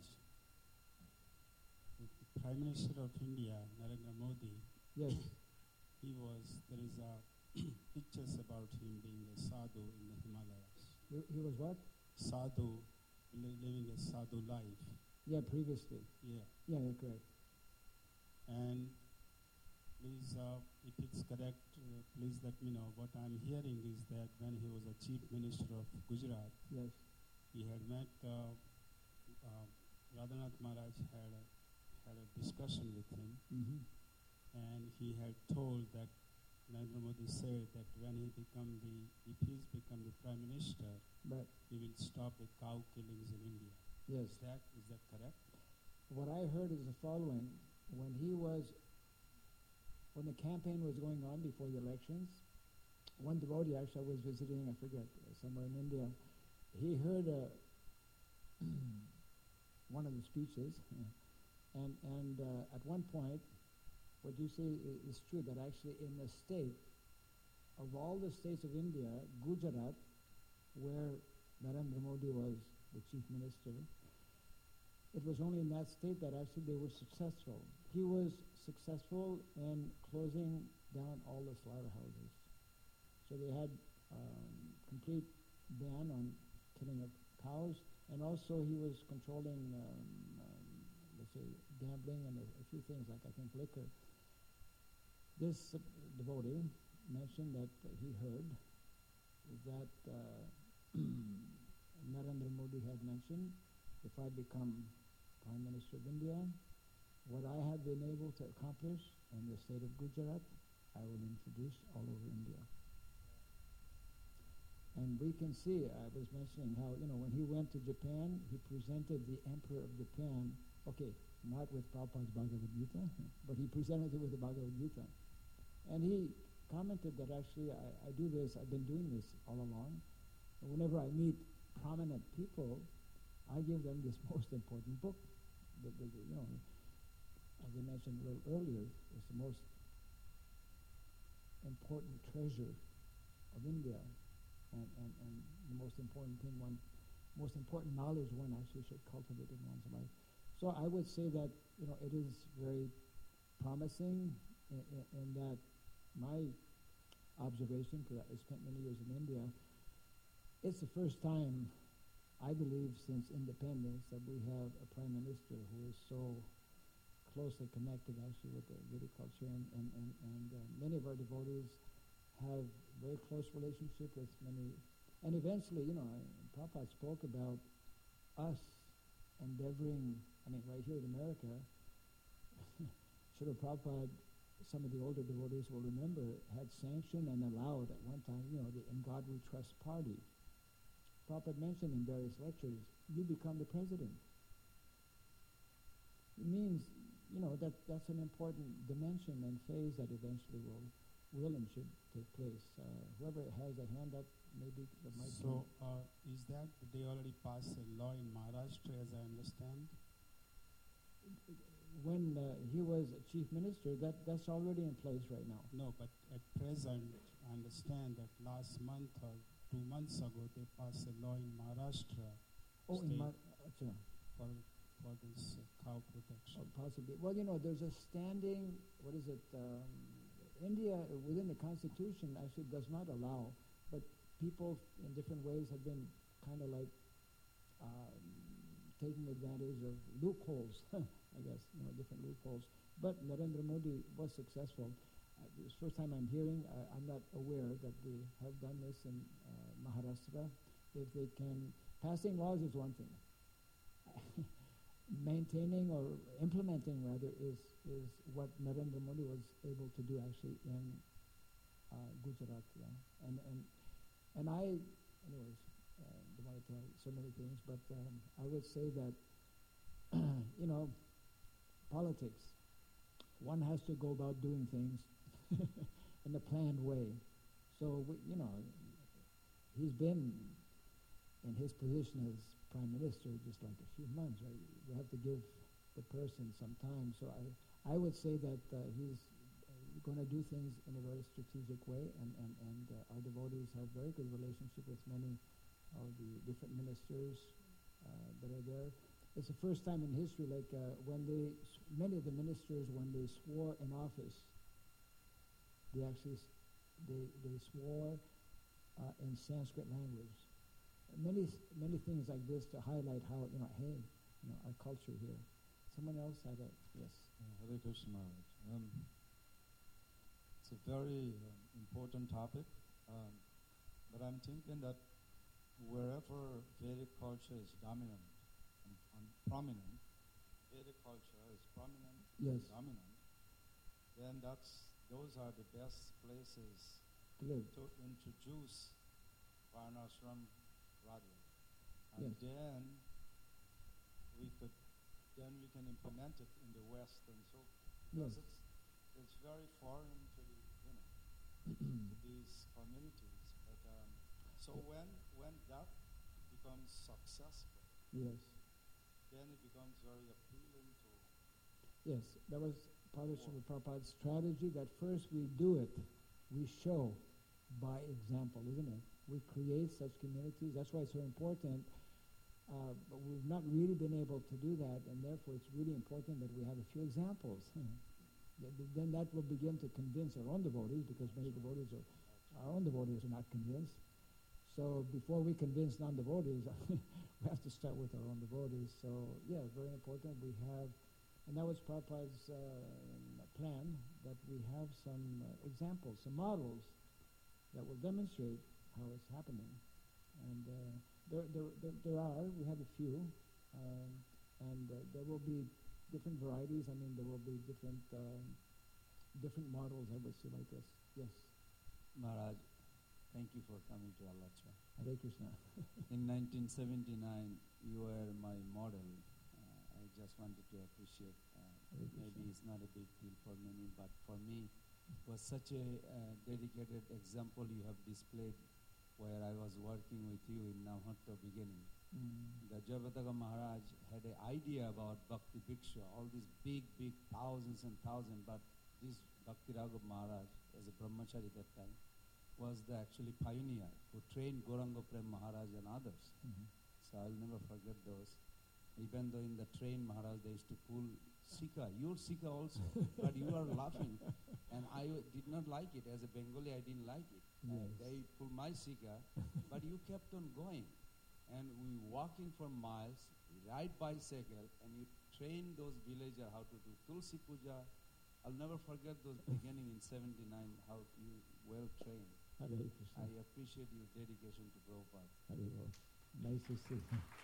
the Prime Minister of India, Narendra Modi, yes, there is pictures about him being a sadhu in the Himalayas. he was what? Sadhu, living a sadhu life. Yeah, previously. Yeah. Yeah, you're correct. And please, if it's correct, please let me know. What I'm hearing is that when he was a Chief Minister of Gujarat, Yes. he had met, Radhanath Maharaj had a discussion with him, Mm-hmm. and he had told that Narendra Modi said that when if he's become the Prime Minister, But he will stop the cow killings in India. yes, Is that correct? what I heard is the following: when the campaign was going on before the elections, one devotee actually I was visiting, I forget, somewhere in India, he heard one of the speeches, and at one point, what you say is true, that actually in the state, of all the states of India, Gujarat, where Narendra Modi was the chief minister, it was only in that state that actually they were successful. He was successful in closing down all the slaughterhouses. So they had complete ban on killing of cows, and also he was controlling, let's say, gambling and a few things like, I think, liquor. This devotee mentioned that he heard that Narendra Modi had mentioned, if I become Prime Minister of India, what I have been able to accomplish in the state of Gujarat, I will introduce all over India. And we can see, I was mentioning how, when he went to Japan, he presented the Emperor of Japan, okay, not with Prabhupada's Bhagavad Gita, but he presented it with the Bhagavad Gita. And he commented that actually, I do this, I've been doing this all along. And whenever I meet prominent people, I give them this most important book. As I mentioned a little earlier, it's the most important treasure of India. And the most important most important knowledge one actually should cultivate in one's life. So I would say that, it is very promising in that my observation, because I spent many years in India, it's the first time, I believe, since independence that we have a prime minister who is so closely connected actually with the Vedic culture, and many of our devotees have very close relationship with many, and eventually, Prabhupada spoke about us endeavoring, right here in America, Srila Prabhupada, some of the older devotees will remember, had sanctioned and allowed at one time, the In God We Trust party. Prabhupada mentioned in various lectures, you become the president. It means, that's an important dimension and phase that eventually will and should take place. Whoever has a hand up, maybe that might be. So, is that they already passed a law in Maharashtra, as I understand? When he was a chief minister, that's already in place right now. No, but at present, I understand that last month or 2 months ago, they passed a law in Maharashtra Oh, in state for this cow protection. possibly. Well, there's a standing, India, within the constitution, actually does not allow, but people in different ways have been kind of like taking advantage of loopholes, I guess, different loopholes. But Narendra Modi was successful. It's the first time I'm hearing, I'm not aware that they have done this in Maharashtra. If they can, passing laws is one thing. Maintaining or implementing, rather, is what Narendra Modi was able to do actually in Gujarat. Yeah. And I, anyways, don't want to tell so many things, but I would say that, politics, one has to go about doing things in a planned way. So, he's been in his position as prime minister just like a few months, right? We have to give the person some time. So I would say that he's going to do things in a very strategic way, and our devotees have very good relationship with many of the different ministers that are there. It's the first time in history, like many of the ministers, when they swore in office, they actually they swore in Sanskrit language. Many things like this to highlight how, our culture here. Someone else had a, yes. Hare Krishna Maharaj. It's a very important topic, but I'm thinking that wherever Vedic culture is dominant and prominent, Vedic culture is prominent Yes. and dominant, then those are the best places To live. to introduce Varnashram Radha. And Yes. then we can implement it in the West and so because Yes. it's very foreign to to these communities. But so when that becomes successful, Yes. then it becomes very appealing to Yes. That was part of Srila Prabhupada's strategy, that first we do it, we show by example, isn't it? We create such communities. That's why it's so important. But we've not really been able to do that, and therefore it's really important that we have a few examples. Then that will begin to convince our own devotees, because many our own devotees are not convinced. So before we convince non-devotees, we have to start with our own devotees. So yeah, very important. We have, and that was Prabhupada's plan, that we have some examples, some models that will demonstrate how it's happening. And we have a few, and there will be different varieties. There will be different models, I would say, like this. Yes. Maharaj, Thank you for coming to Alatra. Hare Krishna. In 1979, you were my model. I just wanted to appreciate. Hare Krishna. Maybe it's not a big deal for many, but for me, it was such a dedicated example you have displayed where I was working with you in Navhatta beginning. The Javataka Maharaj had an idea about Bhakti Bhiksha, all these big thousands and thousands, but this Bhakti Raghav Maharaj, as a brahmachari that time, was the actually pioneer who trained Gauranga Prem Maharaj and others. So I'll never forget those. Even though in the train, Maharaj, they used to pull Sikha, your Sikha also, but you are laughing. And I did not like it. As a Bengali, I didn't like it. Yes. They pull my Sikha, but you kept on going. And we walking for miles, ride bicycle, and you train those villagers how to do Tulsi Puja. I'll never forget those beginning in 79, how you well trained. Hare Krishna. I appreciate your dedication to Prabhupada. Hare Lord. Nice to see.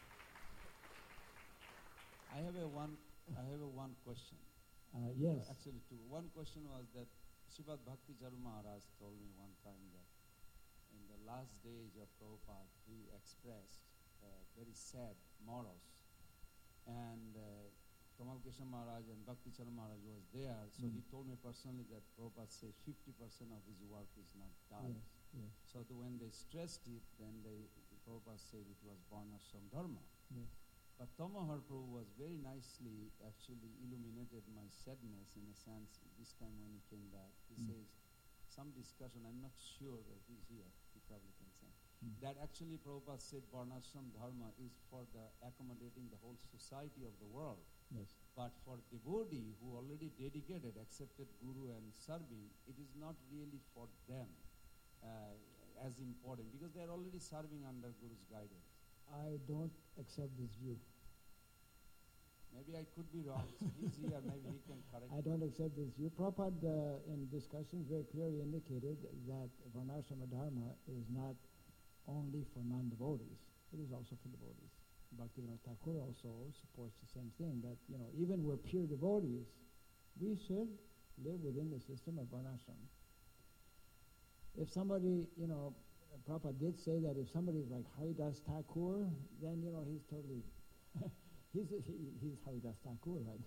I have a one question. Yes. Actually, two. One question was that Srimad Bhakti Charu Maharaj told me one time that in the last days of Prabhupada, he expressed very sad morals. And Kamal Krishna Maharaj and Bhakti Charu Maharaj was there, so he told me personally that Prabhupada says 50% of his work is not done. Yes. So when they stressed it, then Prabhupada said it was Varnashram Dharma. Yes. But Tamahar Prabhu was very nicely actually illuminated my sadness in a sense this time when he came back. He says, some discussion, I'm not sure that he's here, he probably can say, that actually Prabhupada said Varnashram Dharma is for the accommodating the whole society of the world. Yes. But for devotee who already dedicated, accepted Guru and serving, it is not really for them as important because they are already serving under Guru's guidance. I don't accept this view. Maybe I could be wrong. He's here, maybe he can correct I don't accept this view. Prabhupada in discussions very clearly indicated that Varnashrama Dharma is not only for non-devotees, it is also for devotees. Bhaktivinoda Thakur also supports the same thing, that, even we're pure devotees, we should live within the system of Varnashram. If somebody, Prabhupada did say that if somebody is like Haridas Thakur, then, he's totally, he's Haridas Thakur, right?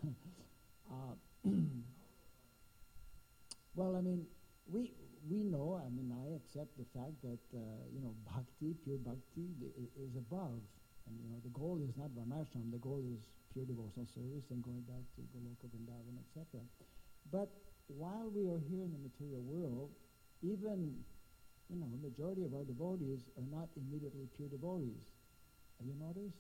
Well, we know, I accept the fact that, bhakti, pure bhakti is above. And, the goal is not Varnashram, the goal is pure devotional service and going back to Goloka Vrindavan, etc. But while we are here in the material world, even, the majority of our devotees are not immediately pure devotees. Have you noticed?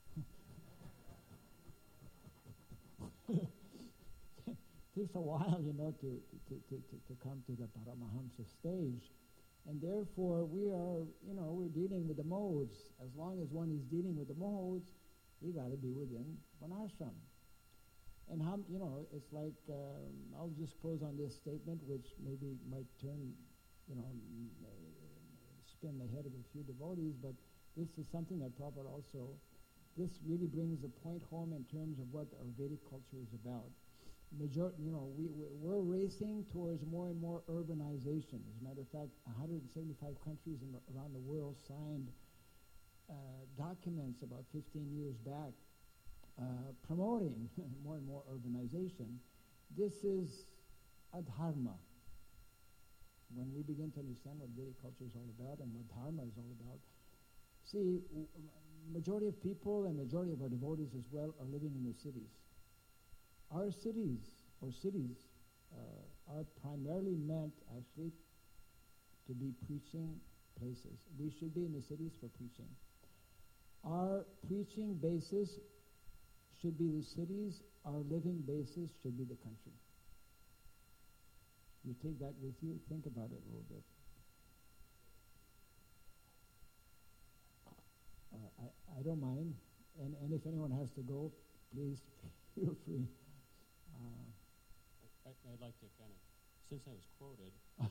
It takes a while, to come to the Paramahamsa stage. And therefore, we are, we're dealing with the modes. As long as one is dealing with the modes, you got to be within Varnashram. And how, it's like, I'll just close on this statement, which maybe might turn, spin the head of a few devotees, but this is something that Prabhupada also, this really brings the point home in terms of what our Vedic culture is about. We're racing towards more and more urbanization. As a matter of fact, 175 countries around the world signed documents about 15 years back promoting more and more urbanization. This is adharma. When we begin to understand what Vedic culture is all about and what dharma is all about, see, majority of people and majority of our devotees as well are living in the cities. Our cities are primarily meant actually to be preaching places. We should be in the cities for preaching. Our preaching basis should be the cities. Our living basis should be the country. You take that with you, think about it a little bit. I don't mind, and if anyone has to go, please feel free. I'd like to kind of, since I was quoted,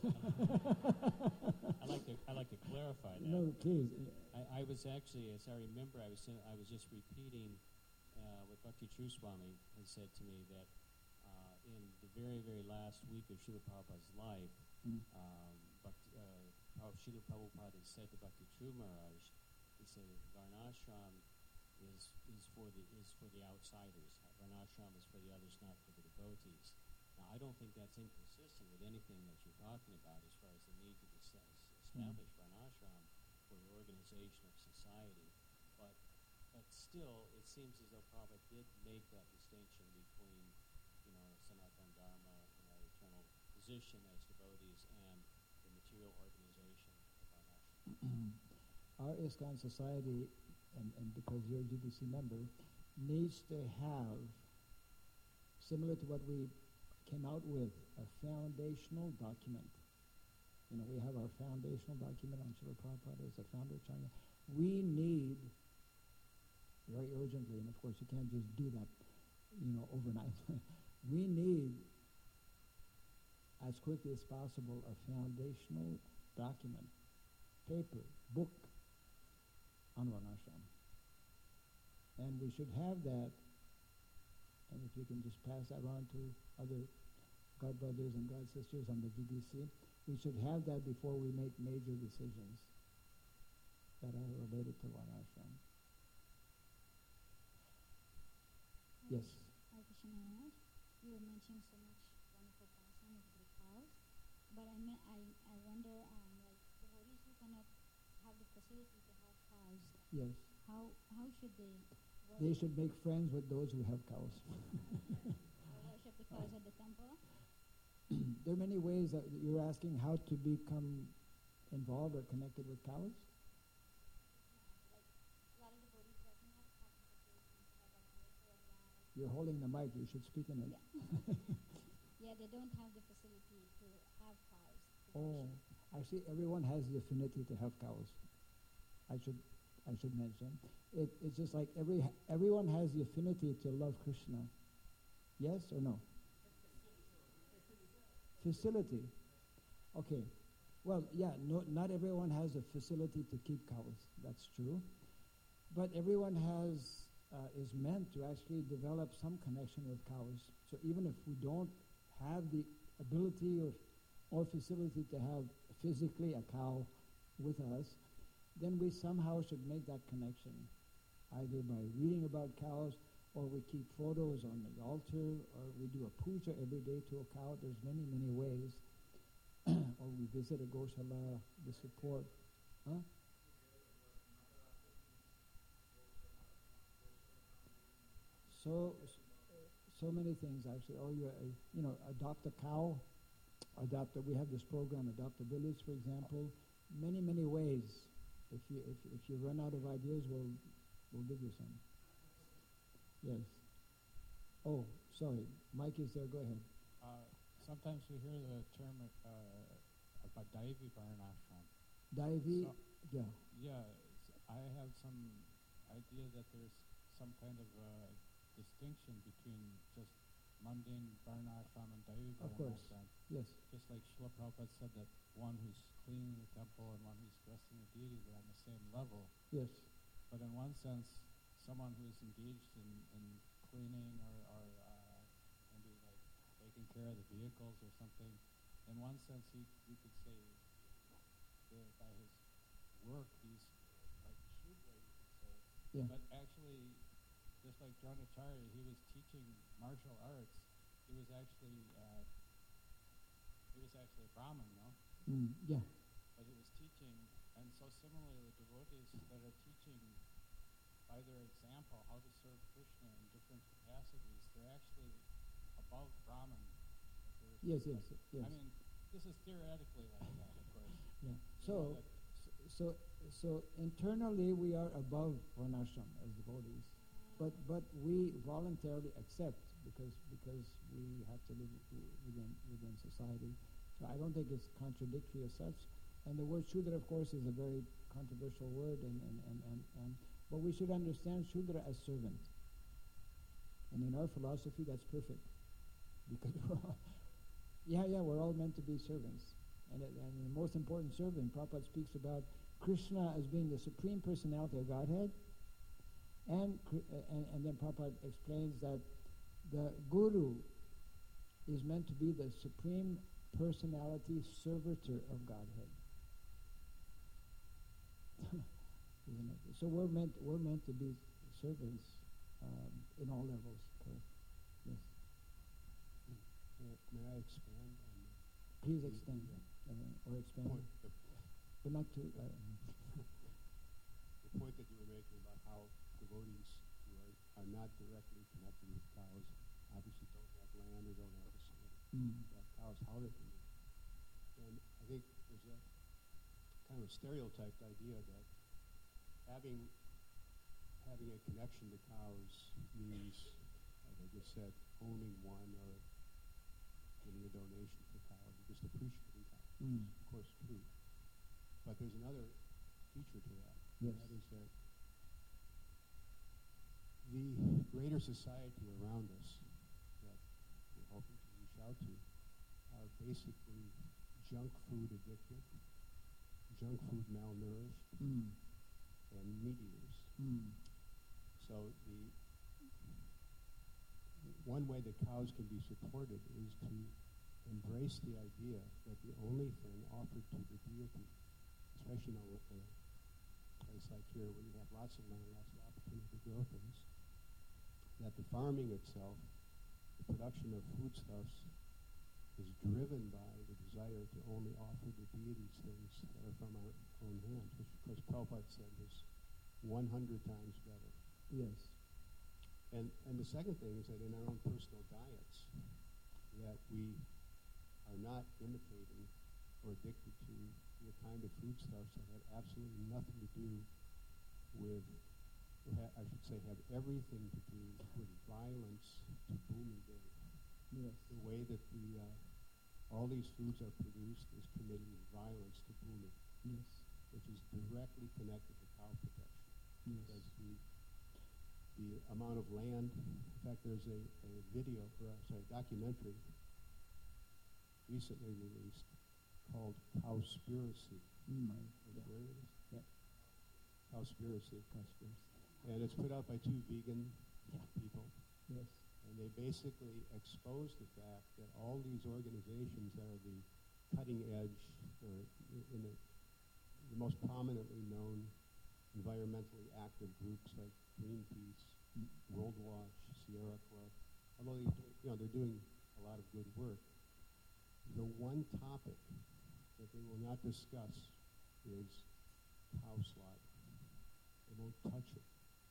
I'd like to clarify that. No, please. I was actually, as I remember, I was just repeating what Bhakti True Swami had said to me that in the very, very last week of Srila Prabhupada's life, Srila Prabhupada has said to Bhakti True Maharaj, he said Varnashram is for the outsiders. Varnashram is for the others, not for the devotees. Now, I don't think that's inconsistent with anything that you're talking about as far as the need to establish Varnashram for the organization of society. But still, it seems as though Prabhupada did make that distinction between, Sanatana Dharma, our eternal position as devotees, and the material organization of Varnashram. Our ISKCON society, and because you're a GBC member, needs to have, similar to what we came out with, a foundational document. We have our foundational document on Srila Prabhupada as the founder of China. We need, very urgently, and of course you can't just do that, overnight. We need, as quickly as possible, a foundational document, paper, book, on Varnashram. And we should have that, and if you can just pass that on to other God brothers and God sisters on the GBC, we should have that before we make major decisions that are related to Varnashram. Yes? Hi, Krishna Maharaj. You were mentioning so much wonderful pastime with the cows, but I wonder, devotees who cannot have the facility to have cows, Yes. how should they worship? They should make friends with those who have cows. Or worship the cows at the temple? There are many ways that you're asking how to become involved or connected with cows. Like a lot of devotees doesn't have the facility to have a wonderful ride. You're holding the mic, you should speak in it. Yeah, they don't have the facility to have cows. To Oh, worship. actually, everyone has the affinity to have cows. I should mention. It's just like everyone has the affinity to love Krishna. Yes or no? Facility. Okay. Well, yeah, not everyone has a facility to keep cows. That's true. But everyone is meant to actually develop some connection with cows. So even if we don't have the ability or facility to have physically a cow with us, then we somehow should make that connection, either by reading about cows, or we keep photos on the altar, or we do a puja every day to a cow. There's many, many ways. Or we visit a Goshala, the support. Huh? So many things actually. Or you adopt a cow. We have this program, Adopt a Village, for example. Many, many ways. If you run out of ideas, we'll give you some. Yes. Oh, sorry. Mike is there. Go ahead. Sometimes we hear the term about Daivi Varnashram. Daivi, So- yeah. Yeah, I have some idea that there's some kind of distinction between just mundane Varnashram and Daivi Of course. Varnashram. Yes. Just like Srila Prabhupada said that one who's cleaning the temple and one who's dressing the deity, they're on the same level. Yes. But in one sense, someone who is engaged in cleaning or maybe like taking care of the vehicles or something, in one sense, we could say that by his work, he's like Shudra, you could say. Yeah. But actually, just like Dronacharya, he was teaching martial arts. He was actually a Brahmin, no? Yeah. But he was teaching, and so similarly, the devotees that are teaching by their example how to serve Krishna in different capacities, they're actually above Brahman. Yes. I mean, this is theoretically like that, of course. Yeah. You know that So internally we are above Varnashram as devotees, but we voluntarily accept because we have to live within society. So I don't think it's contradictory as such. And the word Shudra, of course, is a very controversial word, but we should understand Shudra as servant. And in our philosophy, that's perfect, because we're all meant to be servants. And the most important servant, Prabhupada speaks about Krishna as being the Supreme Personality of Godhead, and then Prabhupada explains that the Guru is meant to be the Supreme Personality Servitor of Godhead. Isn't it? So we're meant to be servants in all levels. Correct. Yes. May I expand on Please extend or expand, point, but not too. the point that you were making about how devotees who are not directly connected with cows obviously don't have land or don't have facility to have cows, how they can do it. And I think there's a kind of a stereotyped idea that having a connection to cows means, as I just said, owning one or getting a donation for cows or just appreciating cows. Of course, true. But there's another feature to that. Yes. And that is that the greater society around us that we're hoping to reach out to are basically junk food addicted, junk food malnourished, and meat eaters. So the one way that cows can be supported is to embrace the idea that the only thing offered to the deity, especially in a place like here where you have lots of land, lots of opportunity to grow things, that the farming itself, the production of foodstuffs, is driven by the desire to only offer the deities things that are from our own hands, which of course Prabhupada said was 100 times better. Yes. And the second thing is that in our own personal diets, that we are not imitating or addicted to the kind of foodstuffs that have absolutely nothing to do with, I should say, have everything to do with violence to Bhumi Devi. Yes. The way that all these foods are produced is committing violence to Bhumi, Yes. which is directly connected to cow protection. Yes. Because the amount of land, in fact, there's a documentary recently released called Cowspiracy. Yeah. Cowspiracy. Cowspiracy. And it's put out by two vegan people. Yes. And they basically expose the fact that all these organizations that are the cutting edge, or in the most prominently known environmentally active groups like Greenpeace, World Watch, Sierra Club, although they're doing a lot of good work, the one topic that they will not discuss is cow slaughter. They won't touch it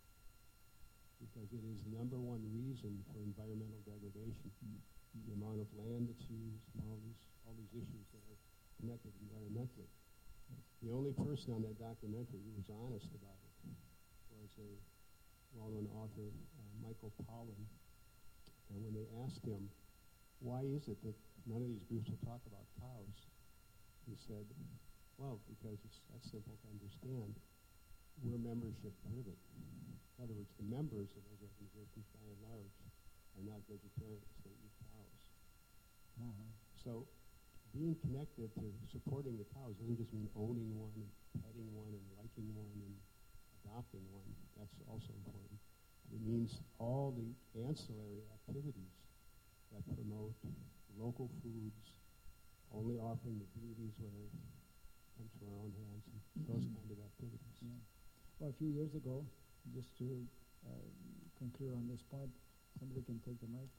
because it is the number one reason for environmental degradation. The amount of land that's used and all these issues that are connected environmentally. The only person on that documentary who was honest about it was a well-known author, Michael Pollan. And when they asked him, why is it that none of these groups will talk about cows, he said, well, because that's simple to understand. We're membership driven. In other words, the members of those organizations, by and large, are not vegetarians. They eat cows. So being connected to supporting the cows doesn't just mean owning one and petting one and liking one and adopting one. That's also important. It means all the ancillary activities that promote local foods, only offering the deities where it comes from our own hands, and those kind of activities. Yeah. Well, a few years ago, just to conclude on this point, somebody can take the mic.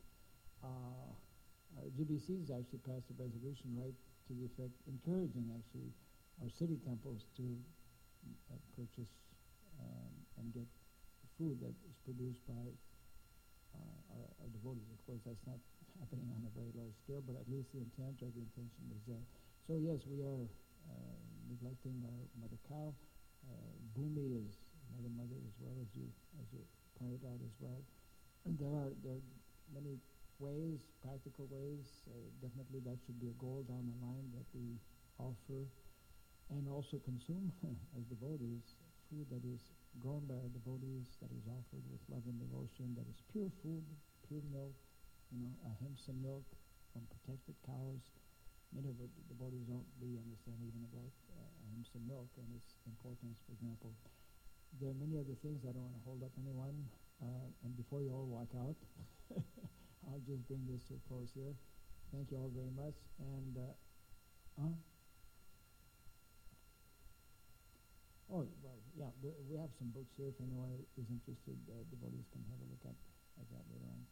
GBC's actually passed a resolution, right, to the effect, encouraging actually our city temples to purchase and get food that is produced by our devotees. Of course, that's not happening on a very large scale, but at least the intent or the intention is there. So yes, we are neglecting our mother cow. Bhumi is mother as well, as you pointed out as well. And there are many ways, practical ways. Definitely that should be a goal down the line, that we offer and also consume as devotees food that is grown by our devotees, that is offered with love and devotion, that is pure food, pure milk, ahimsa milk from protected cows. Many of the devotees don't really understand even about ahimsa milk and its importance. For example, there are many other things. I don't want to hold up anyone. And before you all walk out, I'll just bring this to a close here. Thank you all very much. And Oh, well, yeah, we have some books here. If anyone is interested, devotees can have a look at that later on.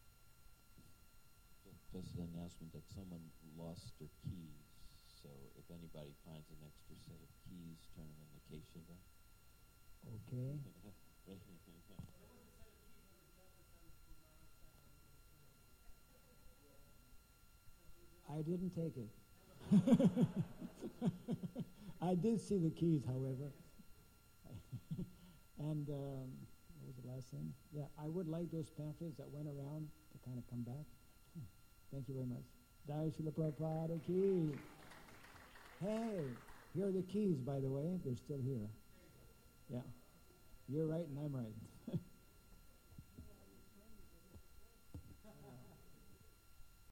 Just an announcement that someone lost their keys. So if anybody finds an extra set of keys, turn them in the Keshiva. Okay. I didn't take it. I did see the keys, however. And what was the last thing? Yeah, I would like those pamphlets that went around to kind of come back. Thank you very much. Jai Srila Prabhupada ki. Hey, here are the keys, by the way. They're still here. Yeah. You're right and I'm right.